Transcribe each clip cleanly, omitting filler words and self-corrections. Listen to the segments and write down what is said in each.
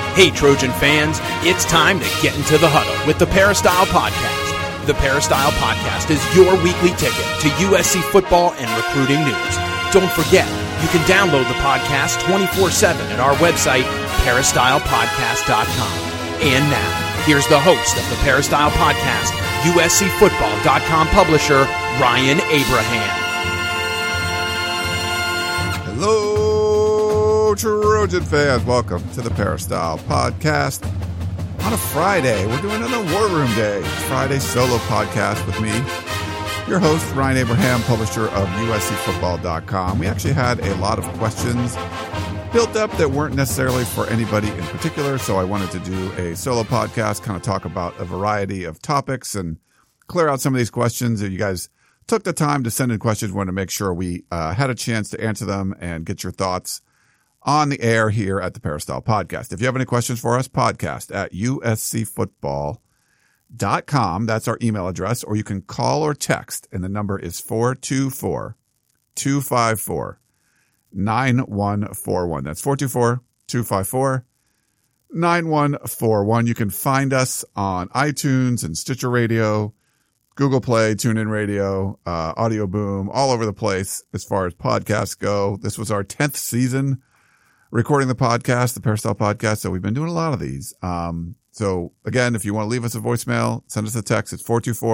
Hey, Trojan fans, it's time to get into the huddle with the Peristyle Podcast. The Peristyle Podcast is your weekly ticket to USC football and recruiting news. Don't forget, you can download the podcast 24/7 at our website, peristylepodcast.com. And now, here's the host of the Peristyle Podcast, USCFootball.com publisher, Ryan Abraham. Hello, Trojan fans. Welcome to the Peristyle Podcast. On a Friday, we're doing another War Room Day. Friday solo podcast with me, your host, Ryan Abraham, publisher of USCFootball.com. We actually had a lot of questions built up that weren't necessarily for anybody in particular, so I wanted to do a solo podcast, kind of talk about a variety of topics and clear out some of these questions. If you guys took the time to send in questions, we wanted to make sure we had a chance to answer them and get your thoughts on the air here at the Peristyle Podcast. If you have any questions for us, podcast at uscfootball.com. That's our email address, or you can call or text, and the number is 424-254-9141. That's 424-254-9141. You can find us on iTunes and Stitcher Radio, Google Play, TuneIn Radio, Audio Boom, all over the place as far as podcasts go. This was our 10th season recording the podcast, the Peristyle Podcast, so we've been doing a lot of these. So again, if you want to leave us a voicemail, send us a text. It's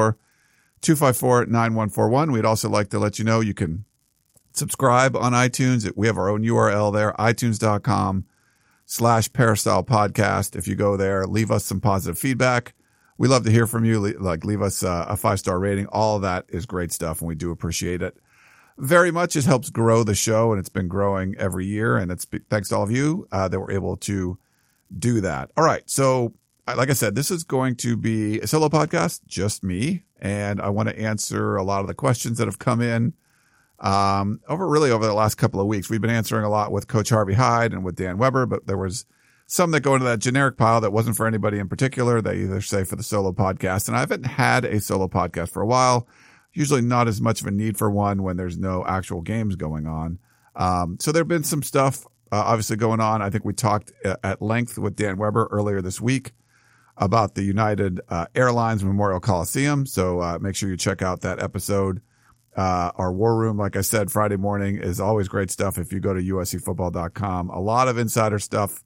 424-254-9141. We'd also like to let you know you can subscribe on iTunes. We have our own URL there, itunes.com/Peristyle Podcast. If you go there, leave us some positive feedback. We love to hear from you. Leave us a 5-star rating. All of that is great stuff, and we do appreciate it very much. It helps grow the show, and it's been growing every year, and it's thanks to all of you that we're able to do that. All right. So like I said, this is going to be a solo podcast, just me, and I want to answer a lot of the questions that have come in over the last couple of weeks. We've been answering a lot with Coach Harvey Hyde and with Dan Weber, but there was some that go into that generic pile that wasn't for anybody in particular. They either say for the solo podcast, and I haven't had a solo podcast for a while. Usually not as much of a need for one when there's no actual games going on. So there've been some stuff obviously going on. I think we talked at length with Dan Weber earlier this week about the United Airlines Memorial Coliseum. So make sure you check out that episode. Our War Room, like I said, Friday morning is always great stuff if you go to USCFootball.com. A lot of insider stuff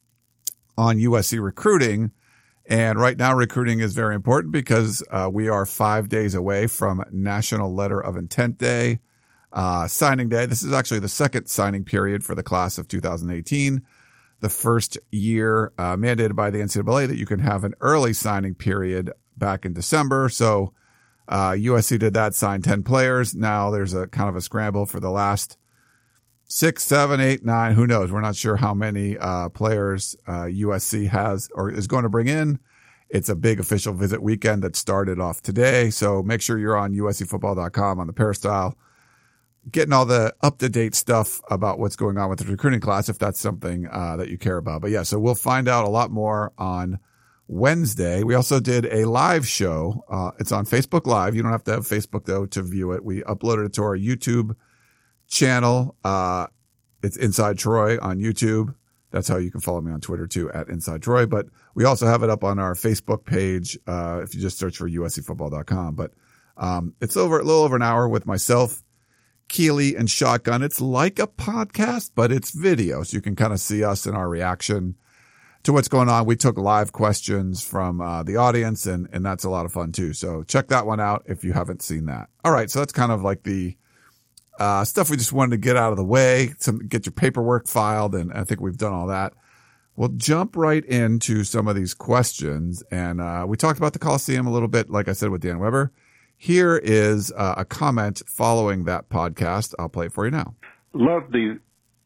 on USC recruiting. And right now, recruiting is very important because we are 5 days away from National Letter of Intent Day, signing day. This is actually the second signing period for the class of 2018. The first year mandated by the NCAA that you can have an early signing period back in December. So USC did that, signed 10 players. Now there's a kind of a scramble for the last 6, 7, 8, 9, who knows? We're not sure how many players USC has or is going to bring in. It's a big official visit weekend that started off today. So make sure you're on USCFootball.com on the Peristyle, getting all the up-to-date stuff about what's going on with the recruiting class, if that's something that you care about. But yeah, so we'll find out a lot more on Wednesday. We also did a live show. It's on Facebook Live. You don't have to have Facebook, though, to view it. We uploaded it to our YouTube channel. It's Inside Troy on YouTube. That's how you can follow me on Twitter too, at Inside Troy. But we also have it up on our Facebook page if you just search for USCFootball.com. But it's a little over an hour with myself, Keely, and Shotgun. It's like a podcast, but it's video, so you can kind of see us and our reaction to what's going on. We took live questions from the audience, and that's a lot of fun too. So check that one out if you haven't seen that. All right, so that's kind of like the stuff we just wanted to get out of the way, get your paperwork filed, and I think we've done all that. We'll jump right into some of these questions, and we talked about the Coliseum a little bit, like I said, with Dan Weber. Here is a comment following that podcast. I'll play it for you now. Love the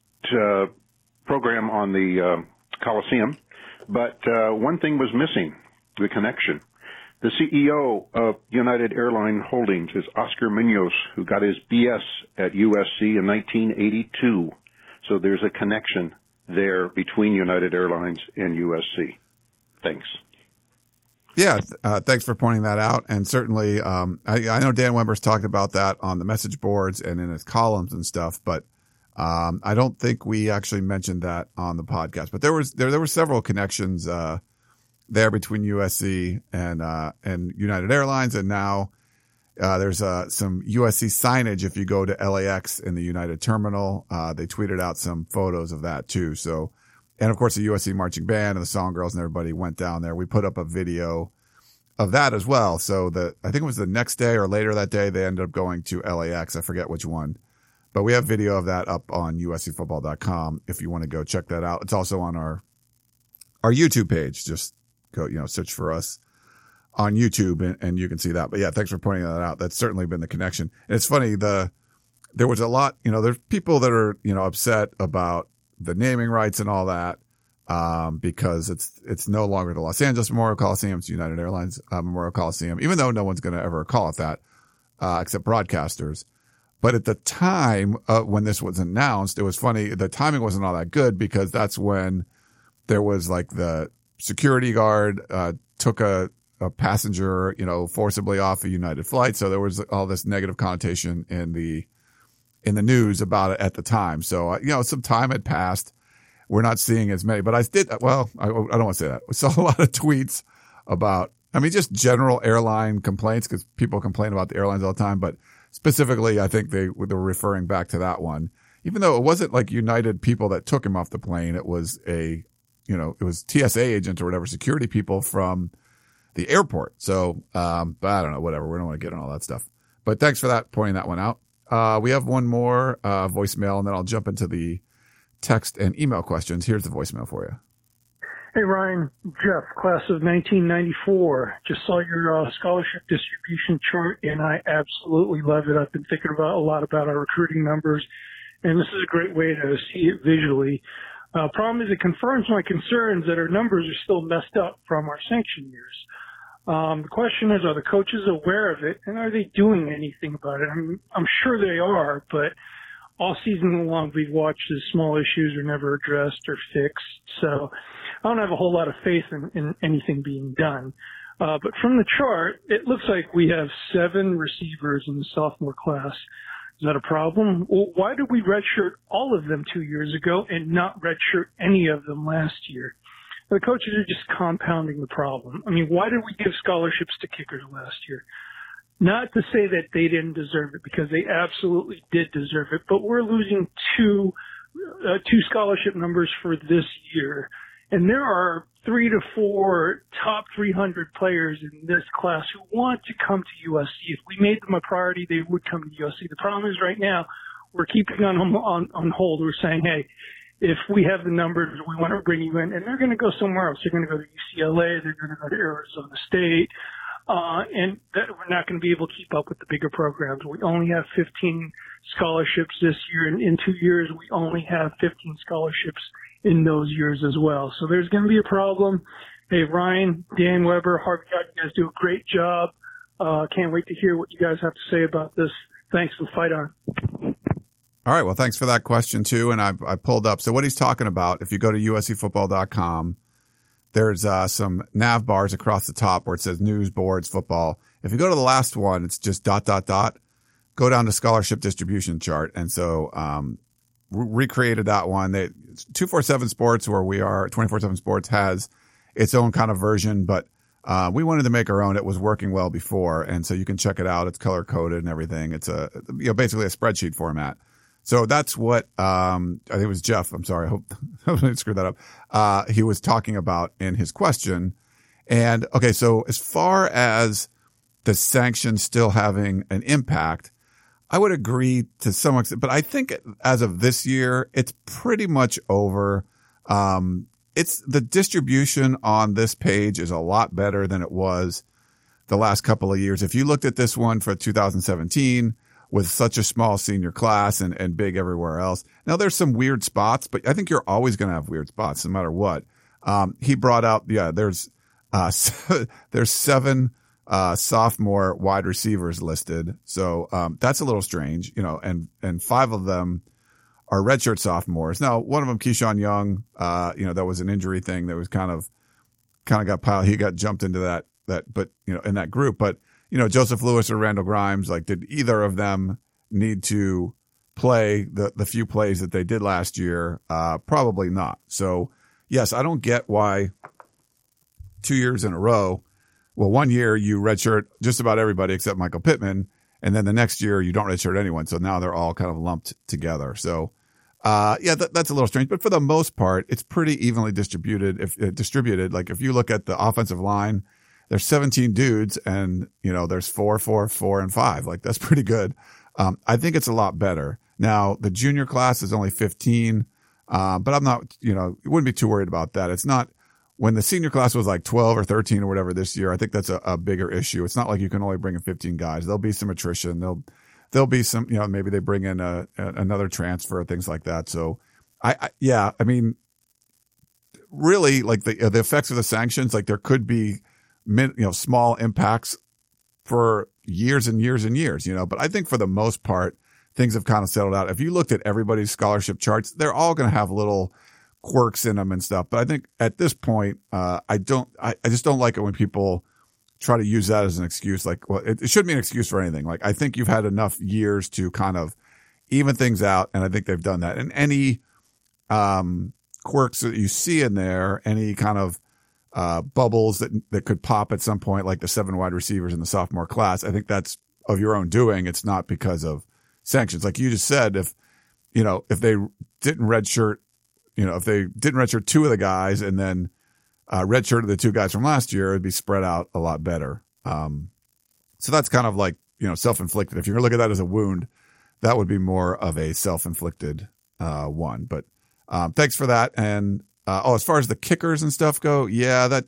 program on the Coliseum, but one thing was missing, the connection. The CEO of United Airline Holdings is Oscar Munoz, who got his BS at USC in 1982. So there's a connection there between United Airlines and USC. Thanks. Yeah, thanks for pointing that out. And certainly, I know Dan Weber's talked about that on the message boards and in his columns and stuff, but I don't think we actually mentioned that on the podcast, but there were several connections, there between USC and United Airlines. And now, there's some USC signage if you go to LAX in the United Terminal. They tweeted out some photos of that too. So, and of course the USC marching band and the song girls and everybody went down there. We put up a video of that as well. So I think it was the next day or later that day, they ended up going to LAX. I forget which one, but we have video of that up on uscfootball.com if you want to go check that out. It's also on our YouTube page. Just go, search for us on YouTube and you can see that. But yeah, thanks for pointing that out. That's certainly been the connection. And it's funny, there was a lot, there's people that are, upset about the naming rights and all that, because it's no longer the Los Angeles Memorial Coliseum. It's United Airlines Memorial Coliseum, even though no one's going to ever call it that, except broadcasters. But at the time, when this was announced, it was funny. The timing wasn't all that good because that's when there was like the security guard, took a passenger, forcibly off a United flight. So there was all this negative connotation in the news about it at the time. So, some time had passed. We're not seeing as many, but I don't want to say that. We saw a lot of tweets about, just general airline complaints because people complain about the airlines all the time, but specifically, I think they were referring back to that one, even though it wasn't like United people that took him off the plane. It was it was TSA agents or whatever, security people from the airport. So, but I don't know, whatever. We don't want to get on all that stuff, but thanks for pointing that one out. We have one more, voicemail, and then I'll jump into the text and email questions. Here's the voicemail for you. Hey, Ryan, Jeff, class of 1994. Just saw your scholarship distribution chart, and I absolutely love it. I've been thinking a lot about our recruiting numbers, and this is a great way to see it visually. Problem is it confirms my concerns that our numbers are still messed up from our sanction years. The question is, are the coaches aware of it, and are they doing anything about it? I'm sure they are, but all season long we've watched as small issues are never addressed or fixed. So I don't have a whole lot of faith in anything being done. But from the chart, it looks like we have 7 receivers in the sophomore class. Is that a problem? Well, why did we redshirt all of them 2 years ago and not redshirt any of them last year? The coaches are just compounding the problem. Why did we give scholarships to kickers last year? Not to say that they didn't deserve it, because they absolutely did deserve it, but we're losing two scholarship numbers for this year. And there are 3 to 4 top 300 players in this class who want to come to USC. If we made them a priority, they would come to USC. The problem is right now we're keeping on hold. We're saying, hey, if we have the numbers, we want to bring you in, and they're going to go somewhere else. They're going to go to UCLA. They're going to go to Arizona State. And that we're not going to be able to keep up with the bigger programs. We only have 15 scholarships this year, and in 2 years, we only have 15 scholarships in those years as well. So there's going to be a problem. Hey, Ryan, Dan Weber, Harvey, you guys do a great job. Can't wait to hear what you guys have to say about this. Thanks, and fight on. All right. Well, thanks for that question too. And I pulled up. So what he's talking about, if you go to uscfootball.com, there's some nav bars across the top where it says news, boards, football. If you go to the last one, it's just ... Go down to scholarship distribution chart. And so, recreated that one. 247 Sports, where we are, 24/7 Sports has its own kind of version, but we wanted to make our own. It was working well before. And so you can check it out. It's color coded and everything. It's basically a spreadsheet format. So that's what, I think it was Jeff. I'm sorry. I hope I didn't screw that up. He was talking about in his question. And okay. So as far as the sanctions still having an impact, I would agree to some extent, but I think as of this year, it's pretty much over. It's the distribution on this page is a lot better than it was the last couple of years. If you looked at this one for 2017, with such a small senior class and big everywhere else. Now there's some weird spots, but I think you're always going to have weird spots no matter what. He brought out, there's 7, sophomore wide receivers listed. So, that's a little strange, and 5 of them are redshirt sophomores. Now, one of them, Keyshawn Young, that was an injury thing that was kind of got piled. He got jumped into that, but, in that group, but, Joseph Lewis or Randall Grimes, did either of them need to play the few plays that they did last year? Probably not. So yes, I don't get why 2 years in a row. Well, 1 year you redshirt just about everybody except Michael Pittman, and then the next year you don't redshirt anyone. So now they're all kind of lumped together. So, that's a little strange, but for the most part, it's pretty evenly distributed. Distributed, like if you look at the offensive line, there's 17 dudes, and there's 4, 4, 4, and 5. Like that's pretty good. I think it's a lot better. Now the junior class is only 15, but I'm not, you wouldn't be too worried about that. It's not. When the senior class was like 12 or 13 or whatever this year, I think that's a bigger issue. It's not like you can only bring in 15 guys. There'll be some attrition. There'll be some, maybe they bring in another transfer, things like that. So I mean, really like the effects of the sanctions, like there could be, small impacts for years and years and years, but I think for the most part, things have kind of settled out. If you looked at everybody's scholarship charts, they're all going to have little quirks in them and stuff. But I think at this point, I just don't like it when people try to use that as an excuse. Like, well, it shouldn't be an excuse for anything. Like, I think you've had enough years to kind of even things out. And I think they've done that. And any, quirks that you see in there, any kind of, bubbles that could pop at some point, like the 7 wide receivers in the sophomore class, I think that's of your own doing. It's not because of sanctions. Like you just said, if they didn't redshirt, if they didn't redshirt 2 of the guys and then redshirted the 2 guys from last year, it'd be spread out a lot better. So that's kind of like, self-inflicted. If you're going to look at that as a wound, that would be more of a self-inflicted one. But thanks for that. And as far as the kickers and stuff go, that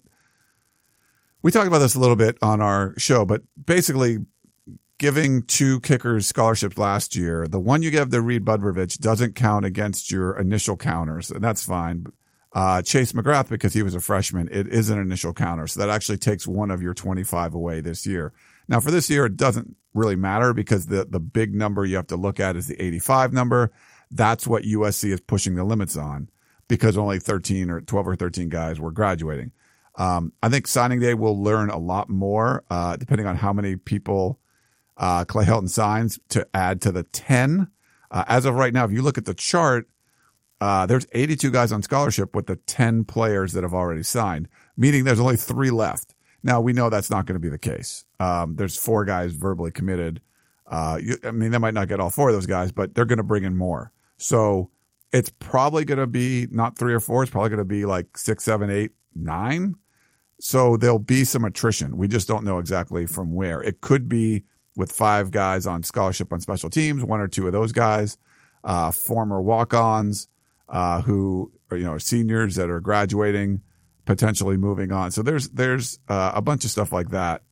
we talked about this a little bit on our show, but basically giving 2 kickers scholarships last year, the one you gave to Reed Budrovich doesn't count against your initial counters, and that's fine. Chase McGrath, because he was a freshman, it is an initial counter. So that actually takes one of your 25 away this year. Now for this year, it doesn't really matter because the big number you have to look at is the 85 number. That's what USC is pushing the limits on because only 13 or 12 or 13 guys were graduating. I think signing day will learn a lot more, depending on how many people Clay Helton signs to add to the 10. As of right now, if you look at the chart, there's 82 guys on scholarship with the 10 players that have already signed, meaning there's only 3 left. Now we know that's not going to be the case. There's 4 guys verbally committed. They might not get all 4 of those guys, but they're going to bring in more. So it's probably going to be not 3 or 4. It's probably going to be like 6, 7, 8, 9. So there'll be some attrition. We just don't know exactly from where. It could be with 5 guys on scholarship on special teams, 1 or 2 of those guys, former walk-ons, who are, seniors that are graduating, potentially moving on. So there's a bunch of stuff like that,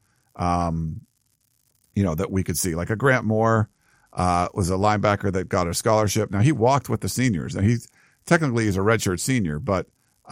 that we could see. Like a Grant Moore, was a linebacker that got a scholarship. Now he walked with the seniors and he's technically he's a redshirt senior, but,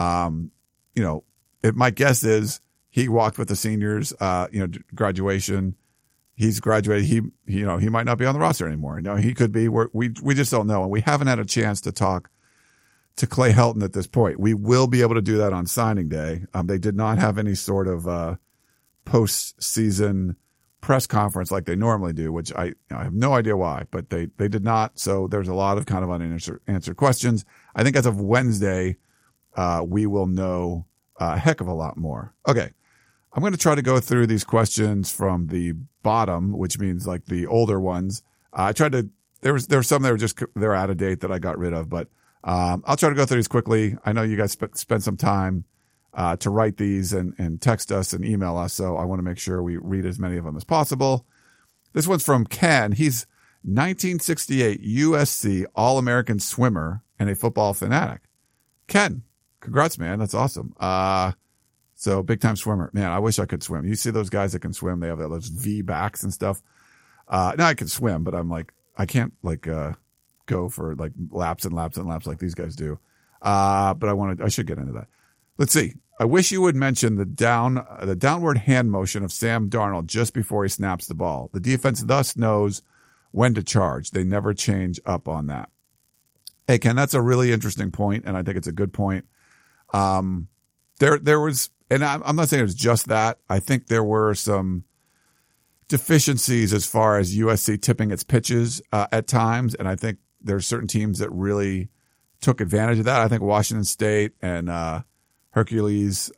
my guess is he walked with the seniors, graduation. He's graduated. He might not be on the roster anymore. No, he could be. We just don't know. And we haven't had a chance to talk to Clay Helton at this point. We will be able to do that on signing day. They did not have any sort of, postseason press conference like they normally do, which I have no idea why, but they did not. So there's a lot of kind of unanswered questions. I think as of Wednesday, we will know a heck of a lot more. Okay. I'm going to try to go through these questions from the bottom, which means like the older ones. I tried to, there were some that they're out of date that I got rid of, but, I'll try to go through these quickly. I know you guys spent some time, to write these and text us and email us. So I want to make sure we read as many of them as possible. This one's from Ken. He's 1968 USC All-American swimmer and a football fanatic. Ken, congrats, man. That's awesome. So big time swimmer, man. I wish I could swim. You see those guys that can swim. They have those V backs and stuff. Now I can swim, but I'm like, I can't go for like laps and laps and laps like these guys do. But I should get into that. Let's see. I wish you would mention the downward hand motion of Sam Darnold just before he snaps the ball. The defense thus knows when to charge. They never change up on that. Hey, Ken, that's a really interesting point, and I think it's a good point. There was, and I'm not saying it was just that. I think there were some deficiencies as far as USC tipping its pitches at times, and I think there's certain teams that really took advantage of that. I think Washington State and Hercules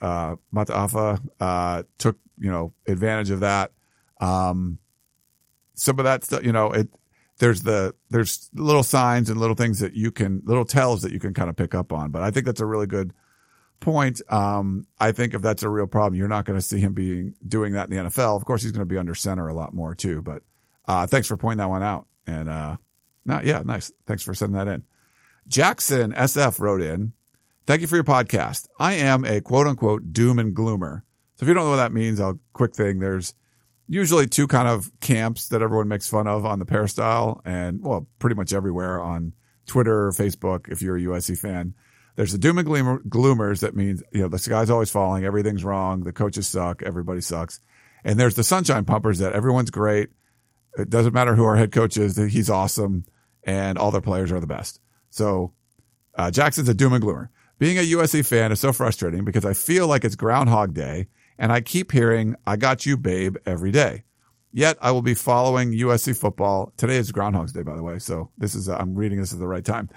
Mataafa took, advantage of that. Some of that stuff, there's little signs and little things that little tells that you can kind of pick up on. But I think that's a really good point. I think if that's a real problem, you're not going to see him doing that in the NFL. Of course, he's going to be under center a lot more too. But thanks for pointing that one out. And nice. Thanks for sending that in. Jackson SF wrote in, thank you for your podcast. I am a quote unquote doom and gloomer. So if you don't know what that means, quick thing. There's usually two kind of camps that everyone makes fun of on the Peristyle and, well, pretty much everywhere on Twitter or Facebook if you're a USC fan. There's the doom and gloomers. That means, the sky's always falling. Everything's wrong. The coaches suck. Everybody sucks. And there's the sunshine pumpers that everyone's great. It doesn't matter who our head coach is. He's awesome. And all their players are the best. So, Jackson's a doom and gloomer. Being a USC fan is so frustrating because I feel like it's Groundhog Day and I keep hearing, I got you, babe, every day. Yet I will be following USC football. Today is Groundhog's Day, by the way. So I'm reading this at the right time.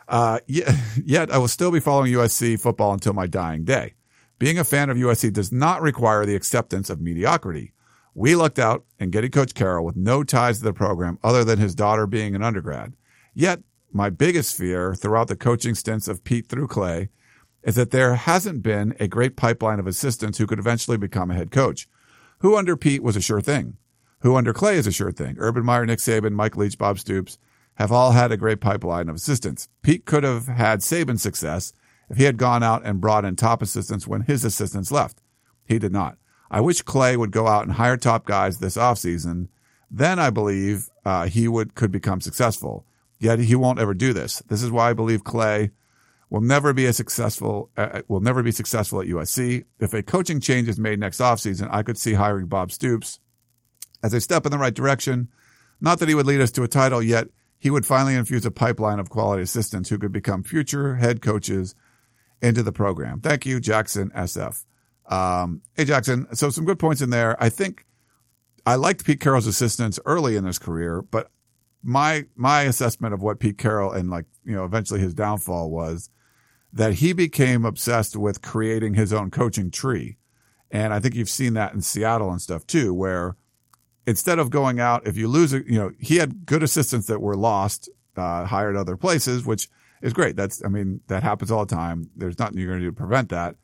Yet I will still be following USC football until my dying day. Being a fan of USC does not require the acceptance of mediocrity. We lucked out in getting Coach Carroll with no ties to the program other than his daughter being an undergrad. Yet my biggest fear throughout the coaching stints of Pete through Clay is that there hasn't been a great pipeline of assistants who could eventually become a head coach. Who under Pete was a sure thing. Who under Clay is a sure thing. Urban Meyer, Nick Saban, Mike Leach, Bob Stoops have all had a great pipeline of assistants. Pete could have had Saban's success if he had gone out and brought in top assistants when his assistants left. He did not. I wish Clay would go out and hire top guys this offseason. Then I believe he could become successful. Yet he won't ever do this. This is why I believe Clay will never be successful at USC. If a coaching change is made next offseason, I could see hiring Bob Stoops as a step in the right direction. Not that he would lead us to a title, yet he would finally infuse a pipeline of quality assistants who could become future head coaches into the program. Thank you, Jackson SF. Hey, Jackson. So some good points in there. I think I liked Pete Carroll's assistants early in his career, but my assessment of what Pete Carroll and eventually his downfall was that he became obsessed with creating his own coaching tree. And I think you've seen that in Seattle and stuff too, where instead of going out, if you lose it, he had good assistants that were lost, hired other places, which is great. That happens all the time. There's nothing you're going to do to prevent that.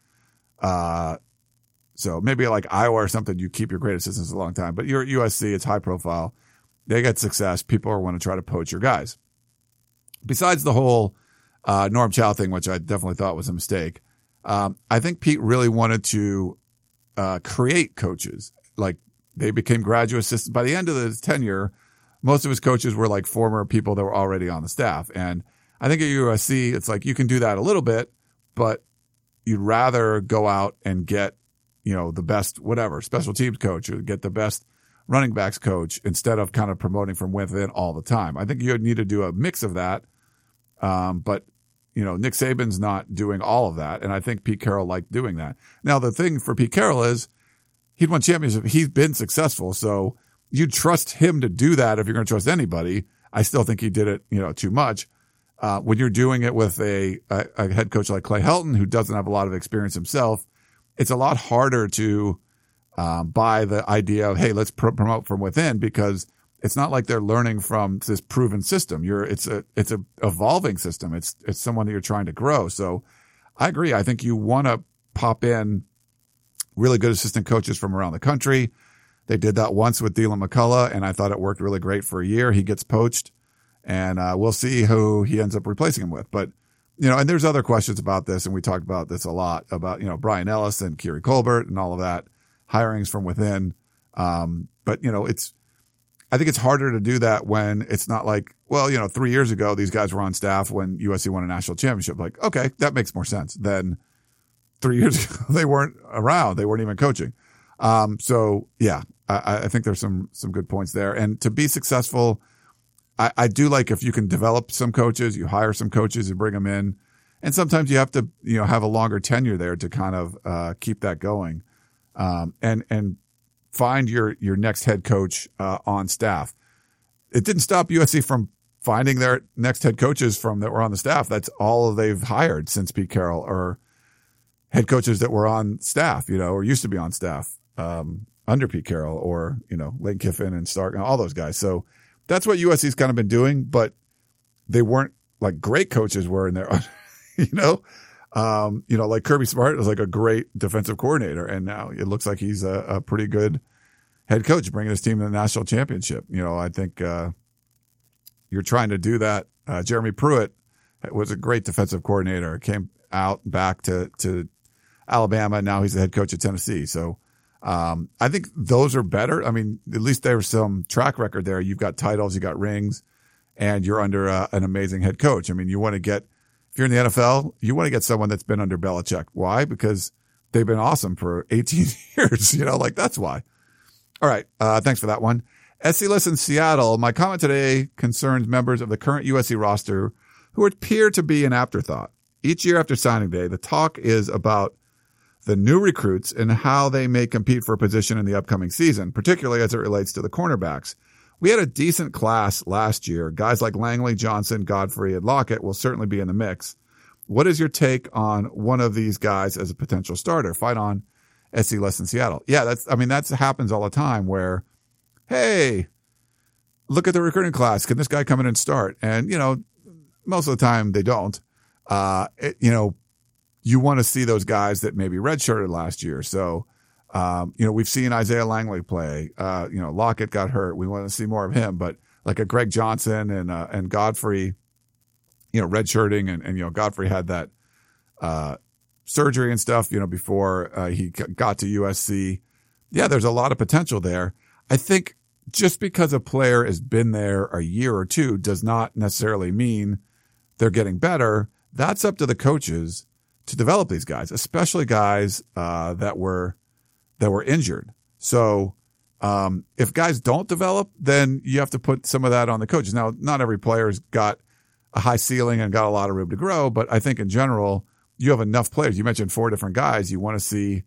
So maybe like Iowa or something, you keep your great assistants a long time, but you're at USC, it's high profile. They get success. People are want to try to poach your guys. Besides the whole Norm Chow thing, which I definitely thought was a mistake, I think Pete really wanted to create coaches. Like they became graduate assistants. By the end of his tenure, most of his coaches were like former people that were already on the staff. And I think at USC, it's like you can do that a little bit, but you'd rather go out and get, the best, special teams coach or get the best running backs coach instead of kind of promoting from within all the time. I think you need to do a mix of that. But Nick Saban's not doing all of that. And I think Pete Carroll liked doing that. Now, the thing for Pete Carroll is he'd won championships. He's been successful. So you trust him to do that. If you're going to trust anybody, I still think he did it, too much. When you're doing it with a head coach like Clay Helton, who doesn't have a lot of experience himself, it's a lot harder to buy the idea of, hey, let's promote from within, because it's not like they're learning from this proven system. It's a evolving system. It's someone that you're trying to grow. So I agree. I think you want to pop in really good assistant coaches from around the country. They did that once with Dylan McCullough, and I thought it worked really great for a year. He gets poached, and we'll see who he ends up replacing him with. But and there's other questions about this, and we talked about this a lot about, Brian Ellis and Kiri Colbert and all of that, hirings from within. But, I think it's harder to do that when it's not like, 3 years ago, these guys were on staff when USC won a national championship. Like, okay, that makes more sense than 3 years ago. They weren't around. They weren't even coaching. So yeah, I think there's some good points there. And to be successful, I do like if you can develop some coaches, you hire some coaches and bring them in. And sometimes you have to, have a longer tenure there to kind of, keep that going. And find your next head coach, on staff. It didn't stop USC from finding their next head coaches from that were on the staff. That's all they've hired since Pete Carroll, or head coaches that were on staff, or used to be on staff, under Pete Carroll, or, Lane Kiffin and Stark and all those guys. So that's what USC's kind of been doing, but they weren't like great coaches were in there, like Kirby Smart was like a great defensive coordinator. And now it looks like he's a pretty good head coach, bringing his team to the national championship. I think, you're trying to do that. Jeremy Pruitt was a great defensive coordinator, came out back to Alabama. Now he's the head coach at Tennessee. So, I think those are better. I mean, at least there's some track record there. You've got titles, you got rings, and you're under an amazing head coach. I mean, you want to get, if you're in the NFL, you want to get someone that's been under Belichick. Why? Because they've been awesome for 18 years, that's why. All right. Thanks for that one. SC Listen Seattle. My comment today concerns members of the current USC roster who appear to be an afterthought. Each year after signing day, the talk is about the new recruits and how they may compete for a position in the upcoming season, particularly as it relates to the cornerbacks. We had a decent class last year. Guys like Langley, Johnson, Godfrey, and Lockett will certainly be in the mix. What is your take on one of these guys as a potential starter? Fight on, SC Listen Seattle. Yeah, that happens all the time where, hey, look at the recruiting class. Can this guy come in and start? And, most of the time they don't. You want to see those guys that maybe redshirted last year. So, we've seen Isaiah Langley play. Lockett got hurt. We want to see more of him. But like a Greg Johnson and Godfrey, redshirting, and Godfrey had that surgery and stuff, before he got to USC. Yeah, there's a lot of potential there. I think just because a player has been there a year or two does not necessarily mean they're getting better. That's up to the coaches to develop these guys, especially guys that were injured. So if guys don't develop, then you have to put some of that on the coaches. Now, not every player's got a high ceiling and got a lot of room to grow, but I think in general, you have enough players. You mentioned 4 different guys. You want to see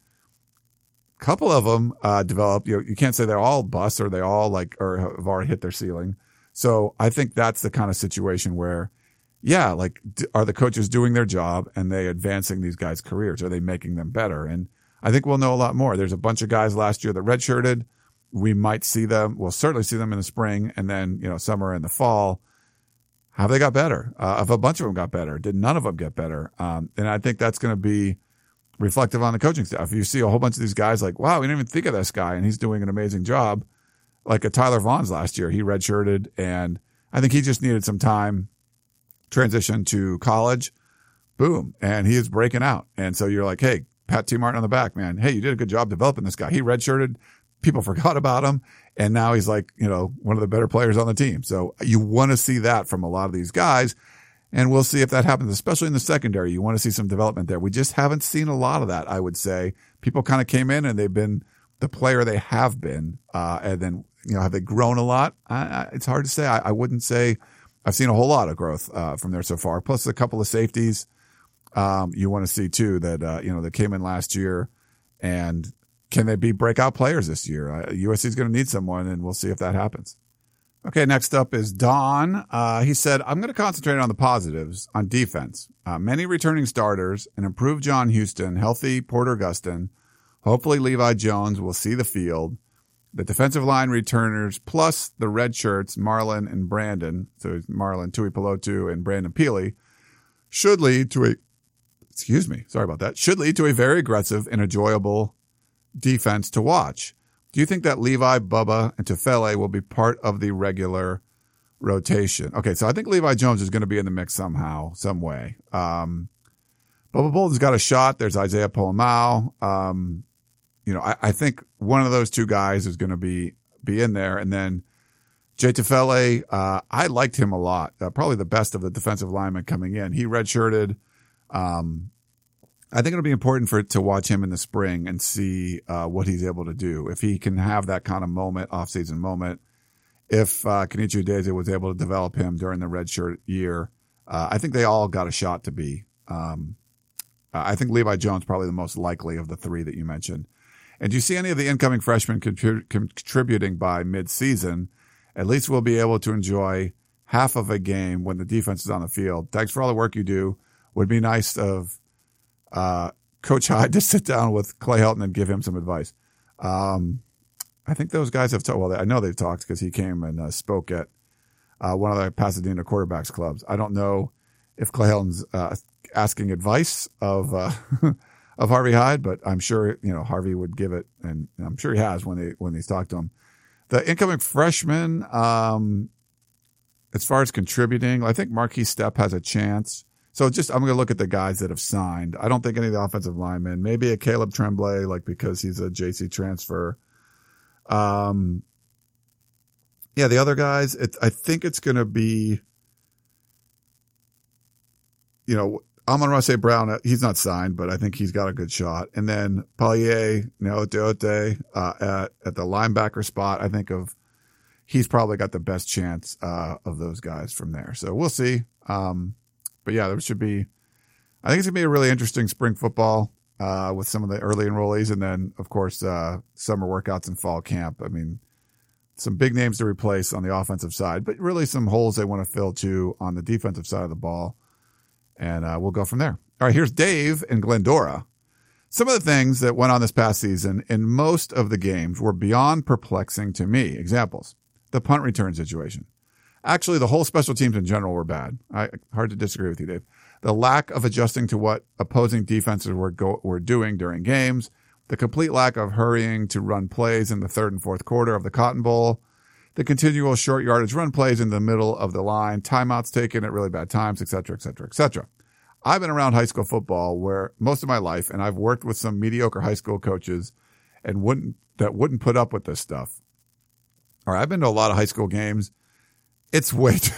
a couple of them develop. You can't say they're all busts or they all or have already hit their ceiling. So I think that's the kind of situation where, yeah, are the coaches doing their job and they advancing these guys' careers? Are they making them better? And I think we'll know a lot more. There's a bunch of guys last year that redshirted. We might see them. We'll certainly see them in the spring and then, summer and the fall. Have they got better? If a bunch of them got better, did none of them get better? And I think that's going to be reflective on the coaching staff. If you see a whole bunch of these guys wow, we didn't even think of this guy and he's doing an amazing job. Like a Tyler Vaughns last year, he redshirted and I think he just needed some time, transition to college, boom, and he is breaking out. And so you're like, hey, pat T. Martin on the back, man. Hey, you did a good job developing this guy. He redshirted. People forgot about him. And now he's one of the better players on the team. So you want to see that from a lot of these guys. And we'll see if that happens, especially in the secondary. You want to see some development there. We just haven't seen a lot of that, I would say. People kind of came in and they've been the player they have been. And then, have they grown a lot? It's hard to say. I wouldn't say I've seen a whole lot of growth from there so far. Plus a couple of safeties. You want to see too that, that came in last year, and can they be breakout players this year? USC is going to need someone, and we'll see if that happens. Okay. Next up is Don. He said, I'm going to concentrate on the positives on defense. Many returning starters, an improved John Houston, healthy Porter Gustin, hopefully Levi Jones will see the field. The defensive line returners plus the red shirts, Marlon and Brandon, so Marlon Tuipulotu and Brandon Peely, should lead to a very aggressive and enjoyable defense to watch. Do you think that Levi, Bubba, and Tufele will be part of the regular rotation? Okay, so I think Levi Jones is going to be in the mix somehow, some way. Bubba Bolden's got a shot. There's Isaiah Polamau. I think one of those two guys is going to be in there. And then Jay Tufele, I liked him a lot. Probably the best of the defensive linemen coming in. He redshirted. I think it'll be important to watch him in the spring and see what he's able to do. If he can have that kind of moment, off-season moment. If Kenichi Udeze was able to develop him during the redshirt year, I think they all got a shot to be. I think Levi Jones probably the most likely of the three that you mentioned. And do you see any of the incoming freshmen contributing by mid-season? At least we'll be able to enjoy half of a game when the defense is on the field. Thanks for all the work you do. Would be nice of Coach Hyde to sit down with Clay Helton and give him some advice. I think those guys have talked. Well, I know they've talked because he came and spoke at one of the Pasadena quarterbacks clubs. I don't know if Clay Helton's asking advice of of Harvey Hyde, but I'm sure Harvey would give it, and I'm sure he has when he's talked to him. The incoming freshman, as far as contributing, I think Marquise Stepp has a chance. So I'm going to look at the guys that have signed. I don't think any of the offensive linemen. Maybe a Caleb Tremblay, because he's a JC transfer. The other guys, I think it's going to be, Amon-Ra St. Brown, he's not signed, but I think he's got a good shot. And then Palier, Deote, at the linebacker spot, I think he's probably got the best chance, of those guys from there. So we'll see. But yeah, I think it's going to be a really interesting spring football, with some of the early enrollees. And then of course, summer workouts and fall camp. I mean, some big names to replace on the offensive side, but really some holes they want to fill too on the defensive side of the ball. And we'll go from there. All right, here's Dave in Glendora. Some of the things that went on this past season in most of the games were beyond perplexing to me. Examples: the punt return situation. Actually, the whole special teams in general were bad. Hard to disagree with you, Dave. The lack of adjusting to what opposing defenses were doing during games. The complete lack of hurrying to run plays in the third and fourth quarter of the Cotton Bowl. The continual short yardage run plays in the middle of the line, timeouts taken at really bad times, et cetera, et cetera, et cetera. I've been around high school football where most of my life, and I've worked with some mediocre high school coaches and wouldn't put up with this stuff. All right, I've been to a lot of high school games. It's way too,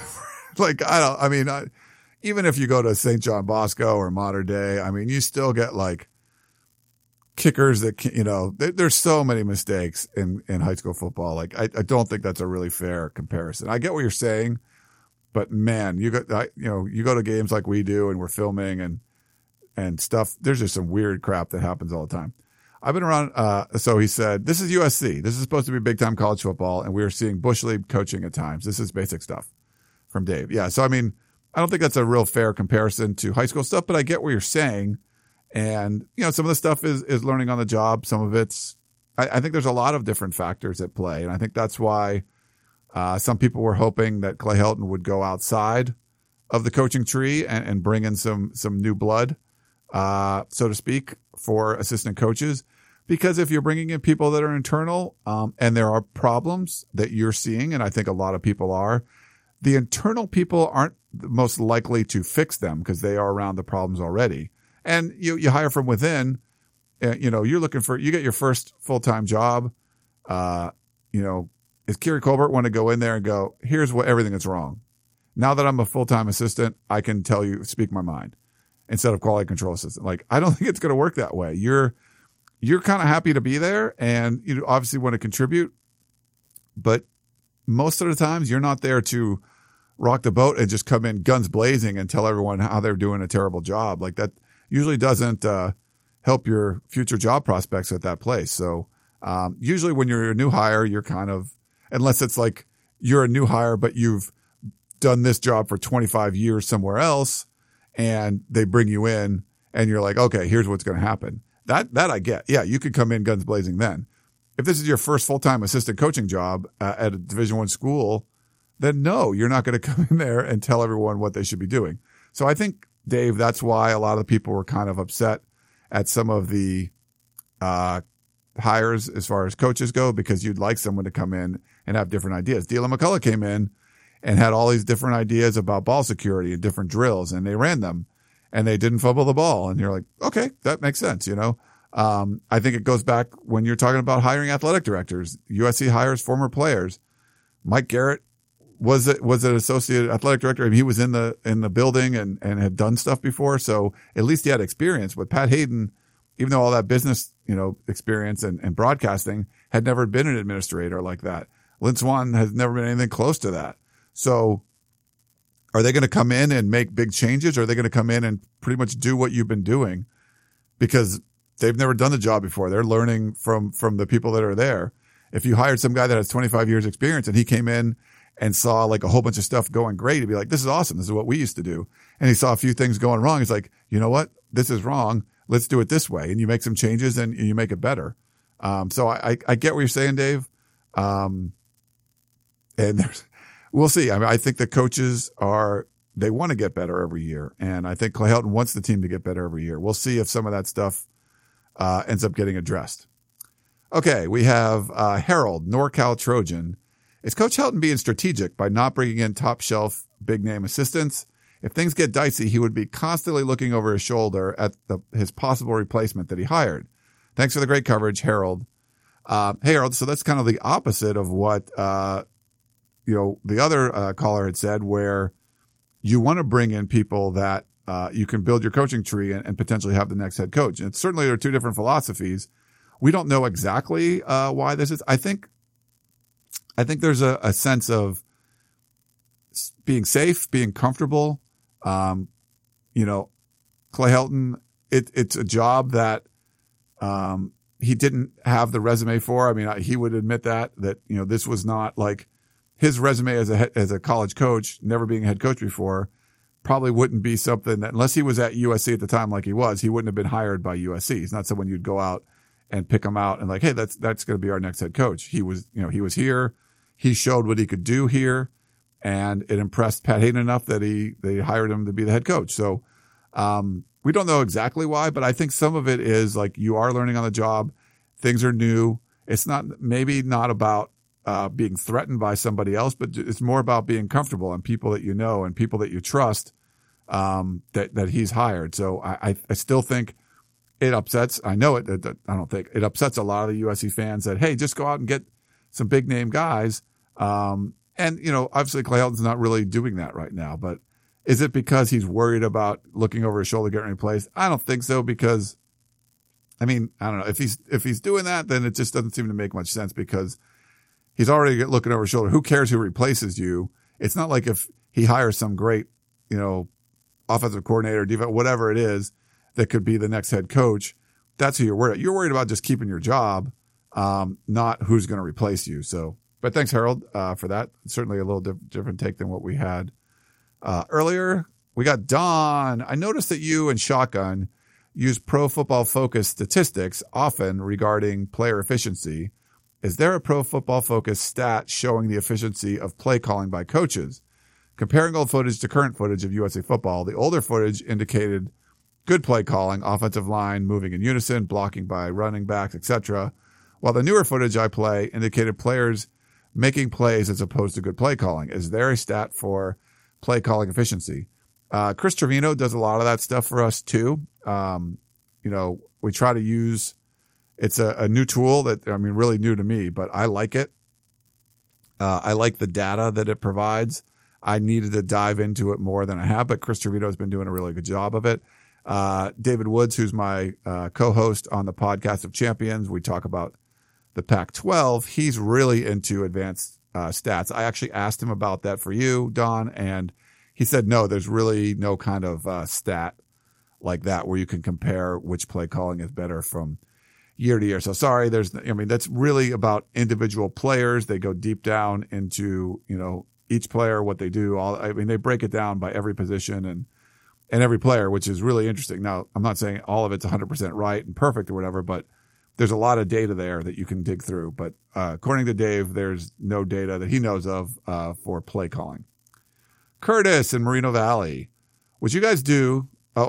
even if you go to St. John Bosco or Modern Day, you still get kickers that there's so many mistakes in high school football. I don't think that's a really fair comparison. I get what you're saying, but man, you go to games like we do and we're filming and stuff. There's just some weird crap that happens all the time. I've been around. So he said, this is USC. This is supposed to be big time college football. And we are seeing Bush League coaching at times. This is basic stuff from Dave. Yeah. So, I don't think that's a real fair comparison to high school stuff, but I get what you're saying. And, some of the stuff is learning on the job. Some of it's, I think there's a lot of different factors at play. And I think that's why, some people were hoping that Clay Helton would go outside of the coaching tree and bring in some new blood, so to speak, for assistant coaches. Because if you're bringing in people that are internal, and there are problems that you're seeing, and I think a lot of people are, the internal people aren't most likely to fix them because they are around the problems already. And you hire from within, you're looking you get your first full-time job. Is Kerry Colbert want to go in there and go, here's everything that's wrong. Now that I'm a full-time assistant, I can speak my mind instead of quality control assistant. I don't think it's going to work that way. You're kind of happy to be there and you obviously want to contribute, but most of the times you're not there to rock the boat and just come in guns blazing and tell everyone how they're doing a terrible job. That usually doesn't help your future job prospects at that place. So usually when you're a new hire, you're kind of, unless it's you're a new hire, but you've done this job for 25 years somewhere else and they bring you in and you're like, okay, here's what's going to happen. That I get. Yeah, you could come in guns blazing then. If this is your first full-time assistant coaching job at a Division I school, then no, you're not going to come in there and tell everyone what they should be doing. So I think, Dave, that's why a lot of people were kind of upset at some of the hires as far as coaches go, because you'd like someone to come in and have different ideas. Deland McCullough came in and had all these different ideas about ball security and different drills, and they ran them and they didn't fumble the ball. And you're like, okay, that makes sense. I think it goes back when you're talking about hiring athletic directors. USC hires former players. Mike Garrett was an associate athletic director. He was in the building and had done stuff before. So at least he had experience. But Pat Hayden, even though all that business, experience and broadcasting, had never been an administrator like that. Lynn Swann has never been anything close to that. So are they going to come in and make big changes? Or are they going to come in and pretty much do what you've been doing? Because they've never done the job before. They're learning from the people that are there. If you hired some guy that has 25 years experience and he came in and saw like a whole bunch of stuff going great, he'd be like, this is awesome. This is what we used to do. And he saw a few things going wrong. He's like, you know what? This is wrong. Let's do it this way. And you make some changes and you make it better. So I get what you're saying, Dave. And we'll see. I mean, I think the coaches they want to get better every year. And I think Clay Helton wants the team to get better every year. We'll see if some of that stuff, ends up getting addressed. Okay. We have, Harold, NorCal Trojan. Is Coach Helton being strategic by not bringing in top shelf big name assistants? If things get dicey, he would be constantly looking over his shoulder at his possible replacement that he hired. Thanks for the great coverage, Harold. Hey, Harold, so that's kind of the opposite of what, the other caller had said, where you want to bring in people that you can build your coaching tree and potentially have the next head coach. And certainly there are two different philosophies. We don't know exactly why this is. I think there's a sense of being safe, being comfortable. Clay Helton, it's a job that he didn't have the resume for. I mean, he would admit that this was not like his resume as a college coach, never being a head coach before, probably wouldn't be something that, unless he was at USC at the time like he was, he wouldn't have been hired by USC. He's not someone you'd go out and pick him out and like, hey, that's going to be our next head coach. He was here. He showed what he could do here, and it impressed Pat Hayden enough that they hired him to be the head coach. So, we don't know exactly why, but I think some of it is like you are learning on the job. Things are new. It's maybe not about being threatened by somebody else, but it's more about being comfortable and people that you know and people that you trust that he's hired. So I still think it upsets. I know it. I don't think it upsets a lot of the USC fans that, hey, just go out and get some big name guys. And obviously Clay Helton's not really doing that right now, but is it because he's worried about looking over his shoulder getting replaced? I don't think so, because I don't know. If he's doing that, then it just doesn't seem to make much sense, because he's already looking over his shoulder. Who cares who replaces you? It's not like if he hires some great, offensive coordinator, defense, whatever it is, that could be the next head coach. That's who you're worried about. You're worried about just keeping your job, not who's going to replace you. So, but thanks, Harold, for that. Certainly a little different take than what we had earlier. We got Don. I noticed that you and Shotgun use Pro Football Focus statistics often regarding player efficiency. Is there a Pro Football Focus stat showing the efficiency of play calling by coaches? Comparing old footage to current footage of USC football, the older footage indicated good play calling, offensive line moving in unison, blocking by running backs, etc., while the newer footage I play indicated players making plays as opposed to good play calling. Is there a stat for play calling efficiency? Chris Trevino does a lot of that stuff for us too. We try to use, it's a new tool that, really new to me, but I like it. I like the data that it provides. I needed to dive into it more than I have, but Chris Trevino has been doing a really good job of it. David Woods, who's my co-host on the Podcast of Champions, we talk about the Pac-12. He's really into advanced stats. I actually asked him about that for you, Don, and he said, no, there's really no kind of stat like that where you can compare which play calling is better from year to year. So sorry, that's really about individual players. They go deep down into, each player, what they do. They break it down by every position and every player, which is really interesting. Now, I'm not saying all of it's 100% right and perfect or whatever, but there's a lot of data there that you can dig through. But according to Dave, there's no data that he knows of for play calling. Curtis in Moreno Valley. What do you guys think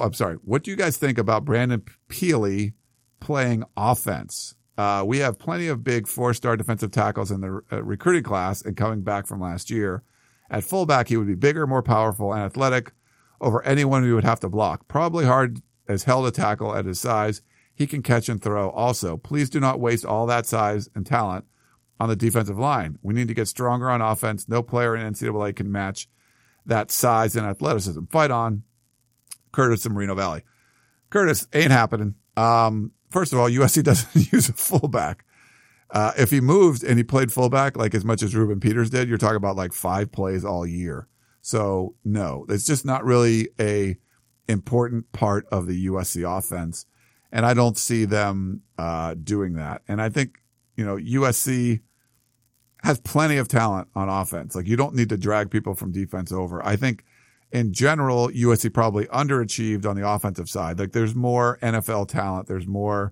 about Brandon Peely playing offense? We have plenty of big 4-star defensive tackles in the recruiting class and coming back from last year. At fullback, he would be bigger, more powerful, and athletic over anyone we would have to block. Probably hard as hell to tackle at his size. He can catch and throw also. Please do not waste all that size and talent on the defensive line. We need to get stronger on offense. No player in NCAA can match that size and athleticism. Fight on. Curtis in Moreno Valley. Curtis, ain't happening. First of all, USC doesn't use a fullback. If he moved and he played fullback like as much as Ruben Peters did, you're talking about like 5 plays all year. So no, it's just not really a important part of the USC offense. And I don't see them doing that. And I think, USC has plenty of talent on offense. Like, you don't need to drag people from defense over. I think in general, USC probably underachieved on the offensive side. Like, there's more NFL talent. There's more,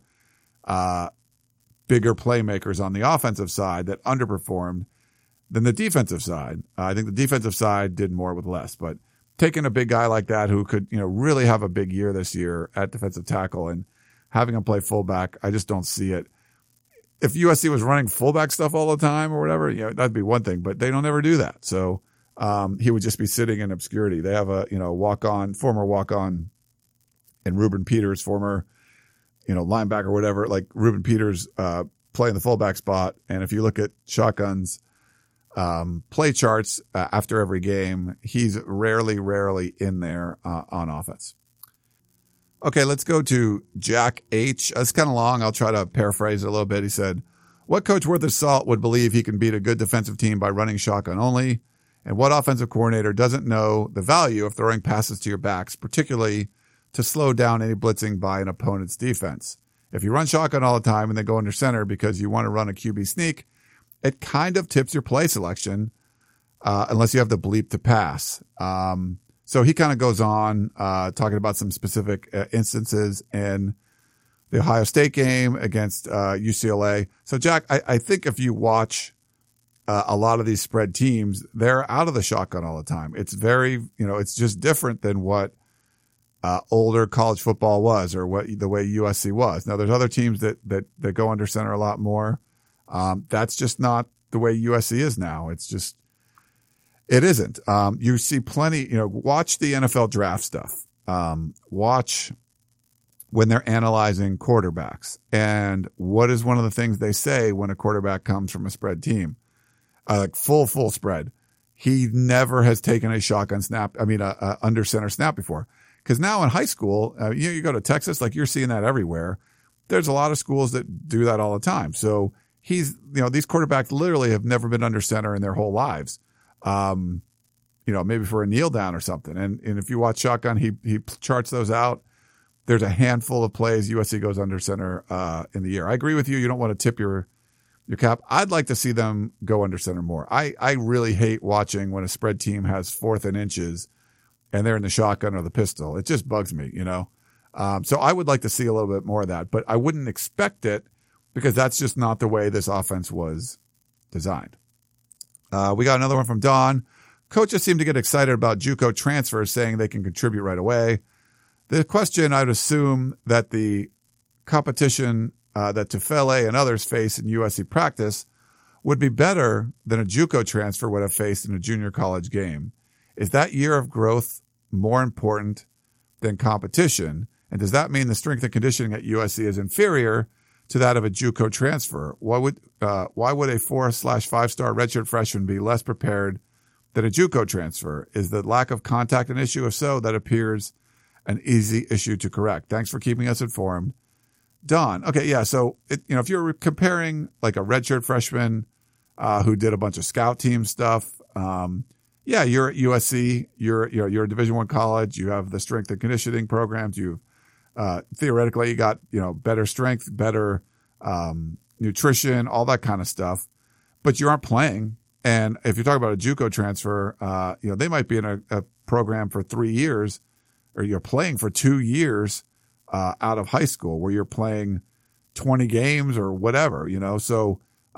bigger playmakers on the offensive side that underperformed than the defensive side. I think the defensive side did more with less, but taking a big guy like that who could, really have a big year this year at defensive tackle and having him play fullback, I just don't see it. If USC was running fullback stuff all the time or whatever, that'd be one thing, but they don't ever do that. So, he would just be sitting in obscurity. They have a, former walk-on and Ruben Peters, former, linebacker, whatever, like Ruben Peters, playing the fullback spot. And if you look at Shotgun's, play charts after every game, he's rarely in there, on offense. Okay, let's go to Jack H. It's kind of long. I'll try to paraphrase it a little bit. He said, what coach worth his salt would believe he can beat a good defensive team by running shotgun only? And what offensive coordinator doesn't know the value of throwing passes to your backs, particularly to slow down any blitzing by an opponent's defense? If you run shotgun all the time and then go under center because you want to run a QB sneak, it kind of tips your play selection, unless you have the bleep to pass. So he kind of goes on, talking about some specific instances in the Ohio State game against, UCLA. So Jack, I think if you watch, a lot of these spread teams, they're out of the shotgun all the time. It's very, it's just different than what, older college football was or the way USC was. Now there's other teams that go under center a lot more. That's just not the way USC is now. It isn't. You see plenty, watch the NFL draft stuff. Watch when they're analyzing quarterbacks and what is one of the things they say when a quarterback comes from a spread team, like full spread. He never has taken a shotgun snap. A under center snap before. Cause now in high school, you go to Texas, like you're seeing that everywhere. There's a lot of schools that do that all the time. So these quarterbacks literally have never been under center in their whole lives. Maybe for a kneel down or something. And if you watch shotgun, he charts those out. There's a handful of plays USC goes under center, in the year. I agree with you. You don't want to tip your cap. I'd like to see them go under center more. I really hate watching when a spread team has 4th and inches and they're in the shotgun or the pistol. It just bugs me, So I would like to see a little bit more of that, but I wouldn't expect it because that's just not the way this offense was designed. We got another one from Don. Coaches seem to get excited about JUCO transfers, saying they can contribute right away. The question, I'd assume that the competition that Tufele and others face in USC practice would be better than a JUCO transfer would have faced in a junior college game. Is that year of growth more important than competition? And does that mean the strength and conditioning at USC is inferior to that of a JUCO transfer? Why would a 4/5-star redshirt freshman be less prepared than a JUCO transfer? Is the lack of contact an issue? If so, that appears an easy issue to correct. Thanks for keeping us informed, Don. Okay, yeah. So if you're comparing like a redshirt freshman who did a bunch of scout team stuff, you're at USC. You're a Division I college. You have the strength and conditioning programs. You theoretically you got better strength, better nutrition, all that kind of stuff, but you aren't playing. And if you're talking about a JUCO transfer, they might be in a program for 3 years, or you're playing for 2 years out of high school, where you're playing 20 games or whatever. So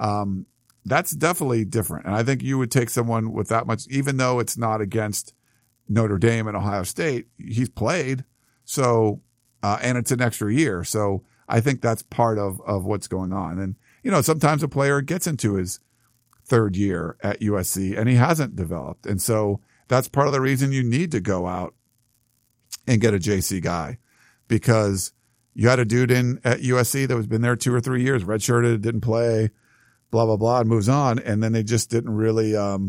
that's definitely different. And I think you would take someone with that much, even though it's not against Notre Dame and Ohio State. He's played, so and it's an extra year. So I think that's part of what's going on. And sometimes a player gets into his 3rd year at USC and he hasn't developed. And so that's part of the reason you need to go out and get a JC guy, because you had a dude in at USC that was been there 2 or 3 years, redshirted, didn't play, blah, blah, blah, and moves on. And then they just didn't really,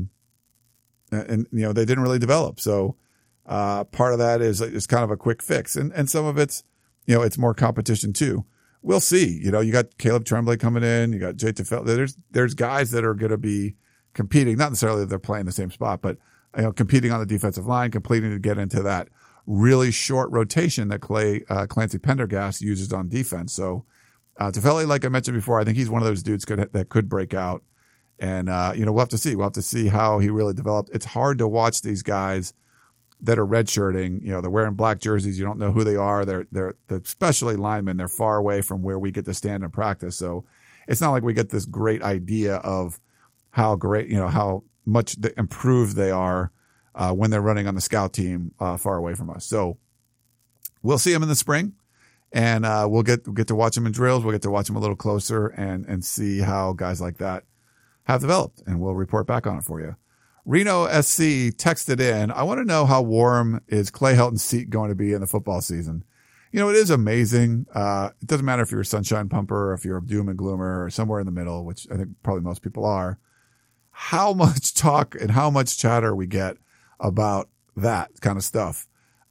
they didn't really develop. So, part of that is kind of a quick fix. And some of it's, it's more competition too. We'll see. You got Caleb Tremblay coming in. You got Jay Tufele. There's guys that are going to be competing, not necessarily that they're playing the same spot, but, competing on the defensive line, competing to get into that really short rotation that Clancy Pendergast uses on defense. So, Tufele, like I mentioned before, I think he's one of those dudes that could break out And, we'll have to see. We'll have to see how he really developed. It's hard to watch these guys that are redshirting. They're wearing black jerseys. You don't know who they are. They're especially linemen. They're far away from where we get to stand and practice. So it's not like we get this great idea of how great, how much improved they are when they're running on the scout team far away from us. So we'll see them in the spring, and we'll get to watch them in drills. We'll get to watch them a little closer and see how guys like that have developed, and we'll report back on it for you. Reno SC texted in, I want to know how warm is Clay Helton's seat going to be in the football season. It is amazing. It doesn't matter if you're a sunshine pumper or if you're a doom and gloomer or somewhere in the middle, which I think probably most people are. How much talk and how much chatter we get about that kind of stuff,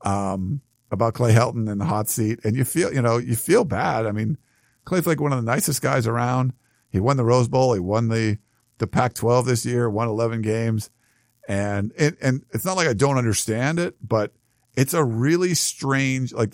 about Clay Helton in the hot seat. And you feel bad. I mean, Clay's like one of the nicest guys around. He won the Rose Bowl. He won the Pac-12 this year, won 11 games. And it's not like I don't understand it, but it's a really strange, like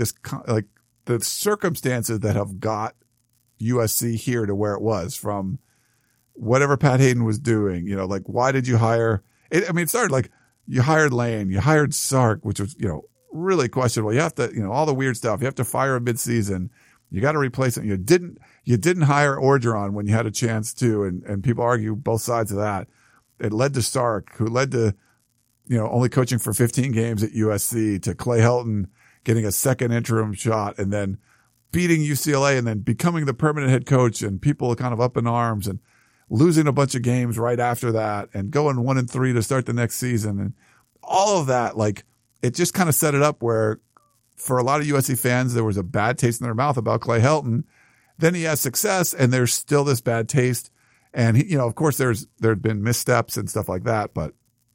the circumstances that have got USC here to where it was, from whatever Pat Hayden was doing, like, why did you hire it? I mean, it started like you hired Lane, you hired Sark, which was, really questionable. You have to, all the weird stuff. You have to fire a midseason. You got to replace it. You didn't hire Orgeron when you had a chance to, and people argue both sides of that. It led to Sark, who led to, only coaching for 15 games at USC, to Clay Helton getting a second interim shot and then beating UCLA and then becoming the permanent head coach, and people kind of up in arms, and losing a bunch of games right after that and going 1-3 to start the next season. And all of that, like, it just kind of set it up where for a lot of USC fans, there was a bad taste in their mouth about Clay Helton. Then he has success and there's still this bad taste. And he, of course there's been missteps and stuff like that. But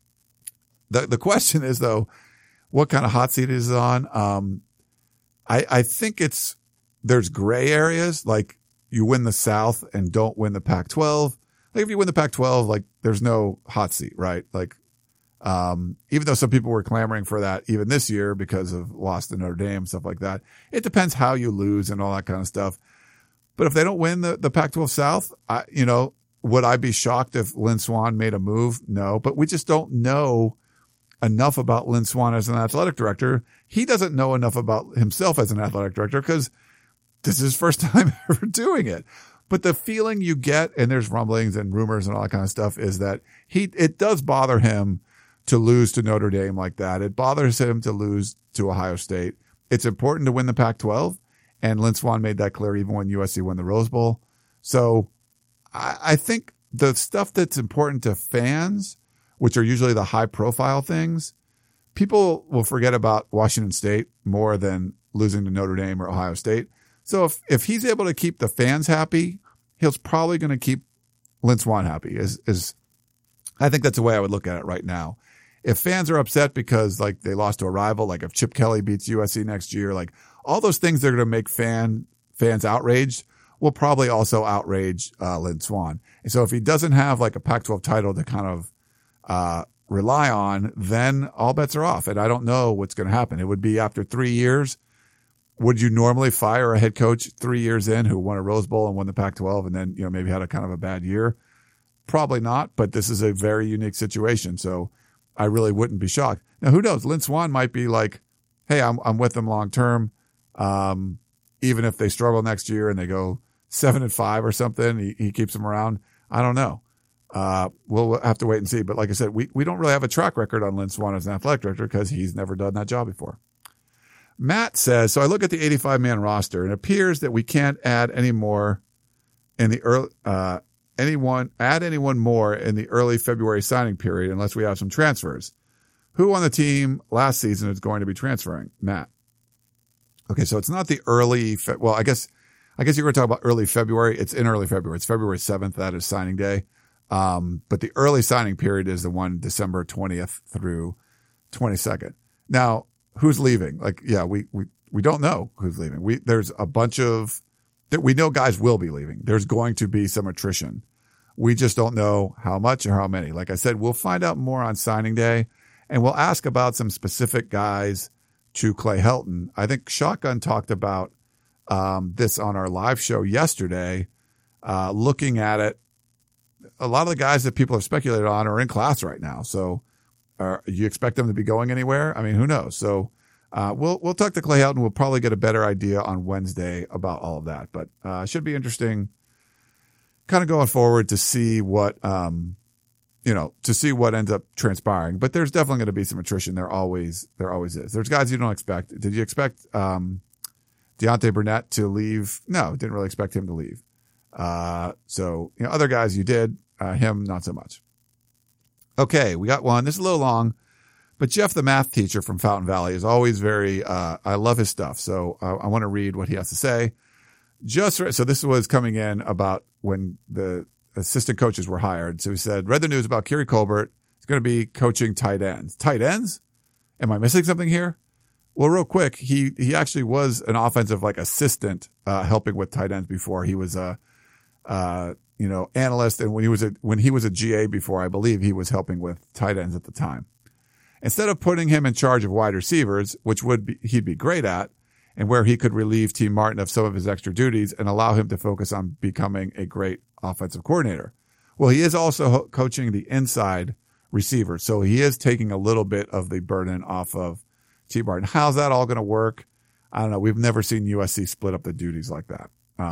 the question is, though, what kind of hot seat is it on? I think there's gray areas, like you win the South and don't win the Pac-12. Like if you win the Pac-12, like there's no hot seat, right? Like, even though some people were clamoring for that even this year because of loss to Notre Dame, stuff like that. It depends how you lose and all that kind of stuff. But if they don't win the Pac-12 South, would I be shocked if Lynn Swann made a move? No, but we just don't know enough about Lynn Swann as an athletic director. He doesn't know enough about himself as an athletic director because this is his first time ever doing it. But the feeling you get, and there's rumblings and rumors and all that kind of stuff, is that it does bother him to lose to Notre Dame like that. It bothers him to lose to Ohio State. It's important to win the Pac-12, and Lynn Swann made that clear even when USC won the Rose Bowl. So I think the stuff that's important to fans, which are usually the high-profile things, people will forget about Washington State more than losing to Notre Dame or Ohio State. So if he's able to keep the fans happy, he's probably going to keep Lynn Swann happy. I think that's the way I would look at it right now. If fans are upset because like they lost to a rival, like if Chip Kelly beats USC next year, like all those things that are going to make fans outraged will probably also outrage Lynn Swann. And so if he doesn't have like a Pac-12 title to kind of rely on, then all bets are off. And I don't know what's going to happen. It would be after 3 years. Would you normally fire a head coach 3 years in who won a Rose Bowl and won the Pac-12 and then, maybe had a kind of a bad year? Probably not, but this is a very unique situation. So I really wouldn't be shocked. Now, who knows? Lynn Swann might be like, hey, I'm with them long term. Even if they struggle next year and they go 7-5 or something, he keeps them around. I don't know. We'll have to wait and see. But like I said, we don't really have a track record on Lynn Swann as an athletic director because he's never done that job before. Matt says, so I look at the 85-man roster and it appears that we can't add any more in the early, anyone more in the early February signing period unless we have some transfers. Who on the team last season is going to be transferring? Matt. Okay, so it's not the early, I guess you were talking about early February. It's in early February. It's February 7th. That is signing day. But the early signing period is the one December 20th through 22nd. Now, who's leaving? Like, yeah, we don't know who's leaving. There's a bunch of that we know guys will be leaving. There's going to be some attrition. We just don't know how much or how many. Like I said, we'll find out more on signing day and we'll ask about some specific guys to Clay Helton. I think Shotgun talked about this on our live show yesterday, looking at it a lot of the guys that people have speculated on are in class right now. So you expect them to be going anywhere? I mean, who knows? So we'll talk to Clay Helton. We'll probably get a better idea on Wednesday about all of that. But it should be interesting kind of going forward to see what to see what ends up transpiring. But there's definitely going to be some attrition. There always is. There's guys you don't expect. Did you expect Deontay Burnett to leave? No, didn't really expect him to leave. So other guys you did, him not so much. Okay, we got one. This is a little long, but Jeff, the math teacher from Fountain Valley, is always very. I love his stuff, so I want to read what he has to say. So this was coming in about when the assistant coaches were hired. So he said, read the news about Keary Colbert. He's going to be coaching tight ends. Tight ends? Am I missing something here? Well, real quick, he actually was an offensive assistant helping with tight ends before. He was a analyst, and when he was a GA before, I believe he was helping with tight ends at the time. Instead of putting him in charge of wide receivers, which he'd be great at, and where he could relieve T. Martin of some of his extra duties and allow him to focus on becoming a great offensive coordinator. Well, he is also coaching the inside receiver, so he is taking a little bit of the burden off of T. Martin. How's that all going to work? I don't know. We've never seen USC split up the duties like that.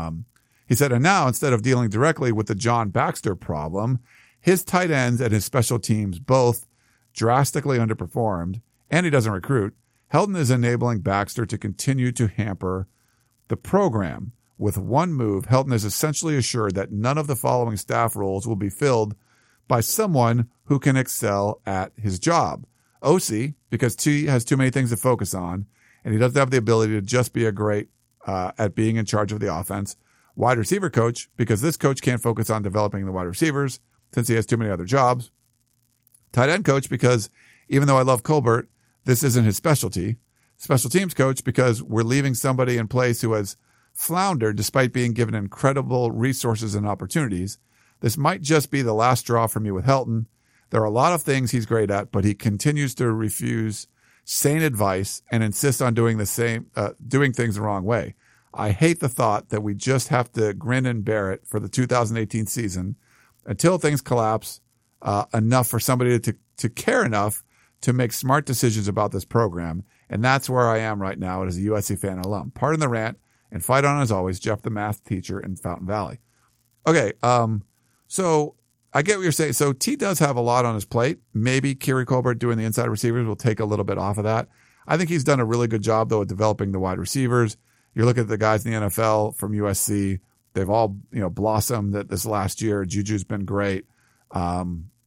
He said, and now instead of dealing directly with the John Baxter problem, his tight ends and his special teams both drastically underperformed, and he doesn't recruit. Helton is enabling Baxter to continue to hamper the program. With one move, Helton is essentially assured that none of the following staff roles will be filled by someone who can excel at his job. OC, because T has too many things to focus on, and he doesn't have the ability to just be a great at being in charge of the offense. Wide receiver coach, because this coach can't focus on developing the wide receivers since he has too many other jobs. Tight end coach, because even though I love Colbert, this isn't his specialty. Special teams coach, because we're leaving somebody in place who has floundered despite being given incredible resources and opportunities. This might just be the last straw for me with Helton. There are a lot of things he's great at, but he continues to refuse sane advice and insists on doing things the wrong way. I hate the thought that we just have to grin and bear it for the 2018 season until things collapse enough for somebody to care enough to make smart decisions about this program. And that's where I am right now as a USC fan and alum. Pardon the rant, and fight on as always, Jeff, the math teacher in Fountain Valley. Okay, so I get what you're saying. So T does have a lot on his plate. Maybe Keary Colbert doing the inside receivers will take a little bit off of that. I think he's done a really good job, though, at developing the wide receivers. You look at the guys in the NFL from USC, they've all, blossomed this last year. Juju's been great. I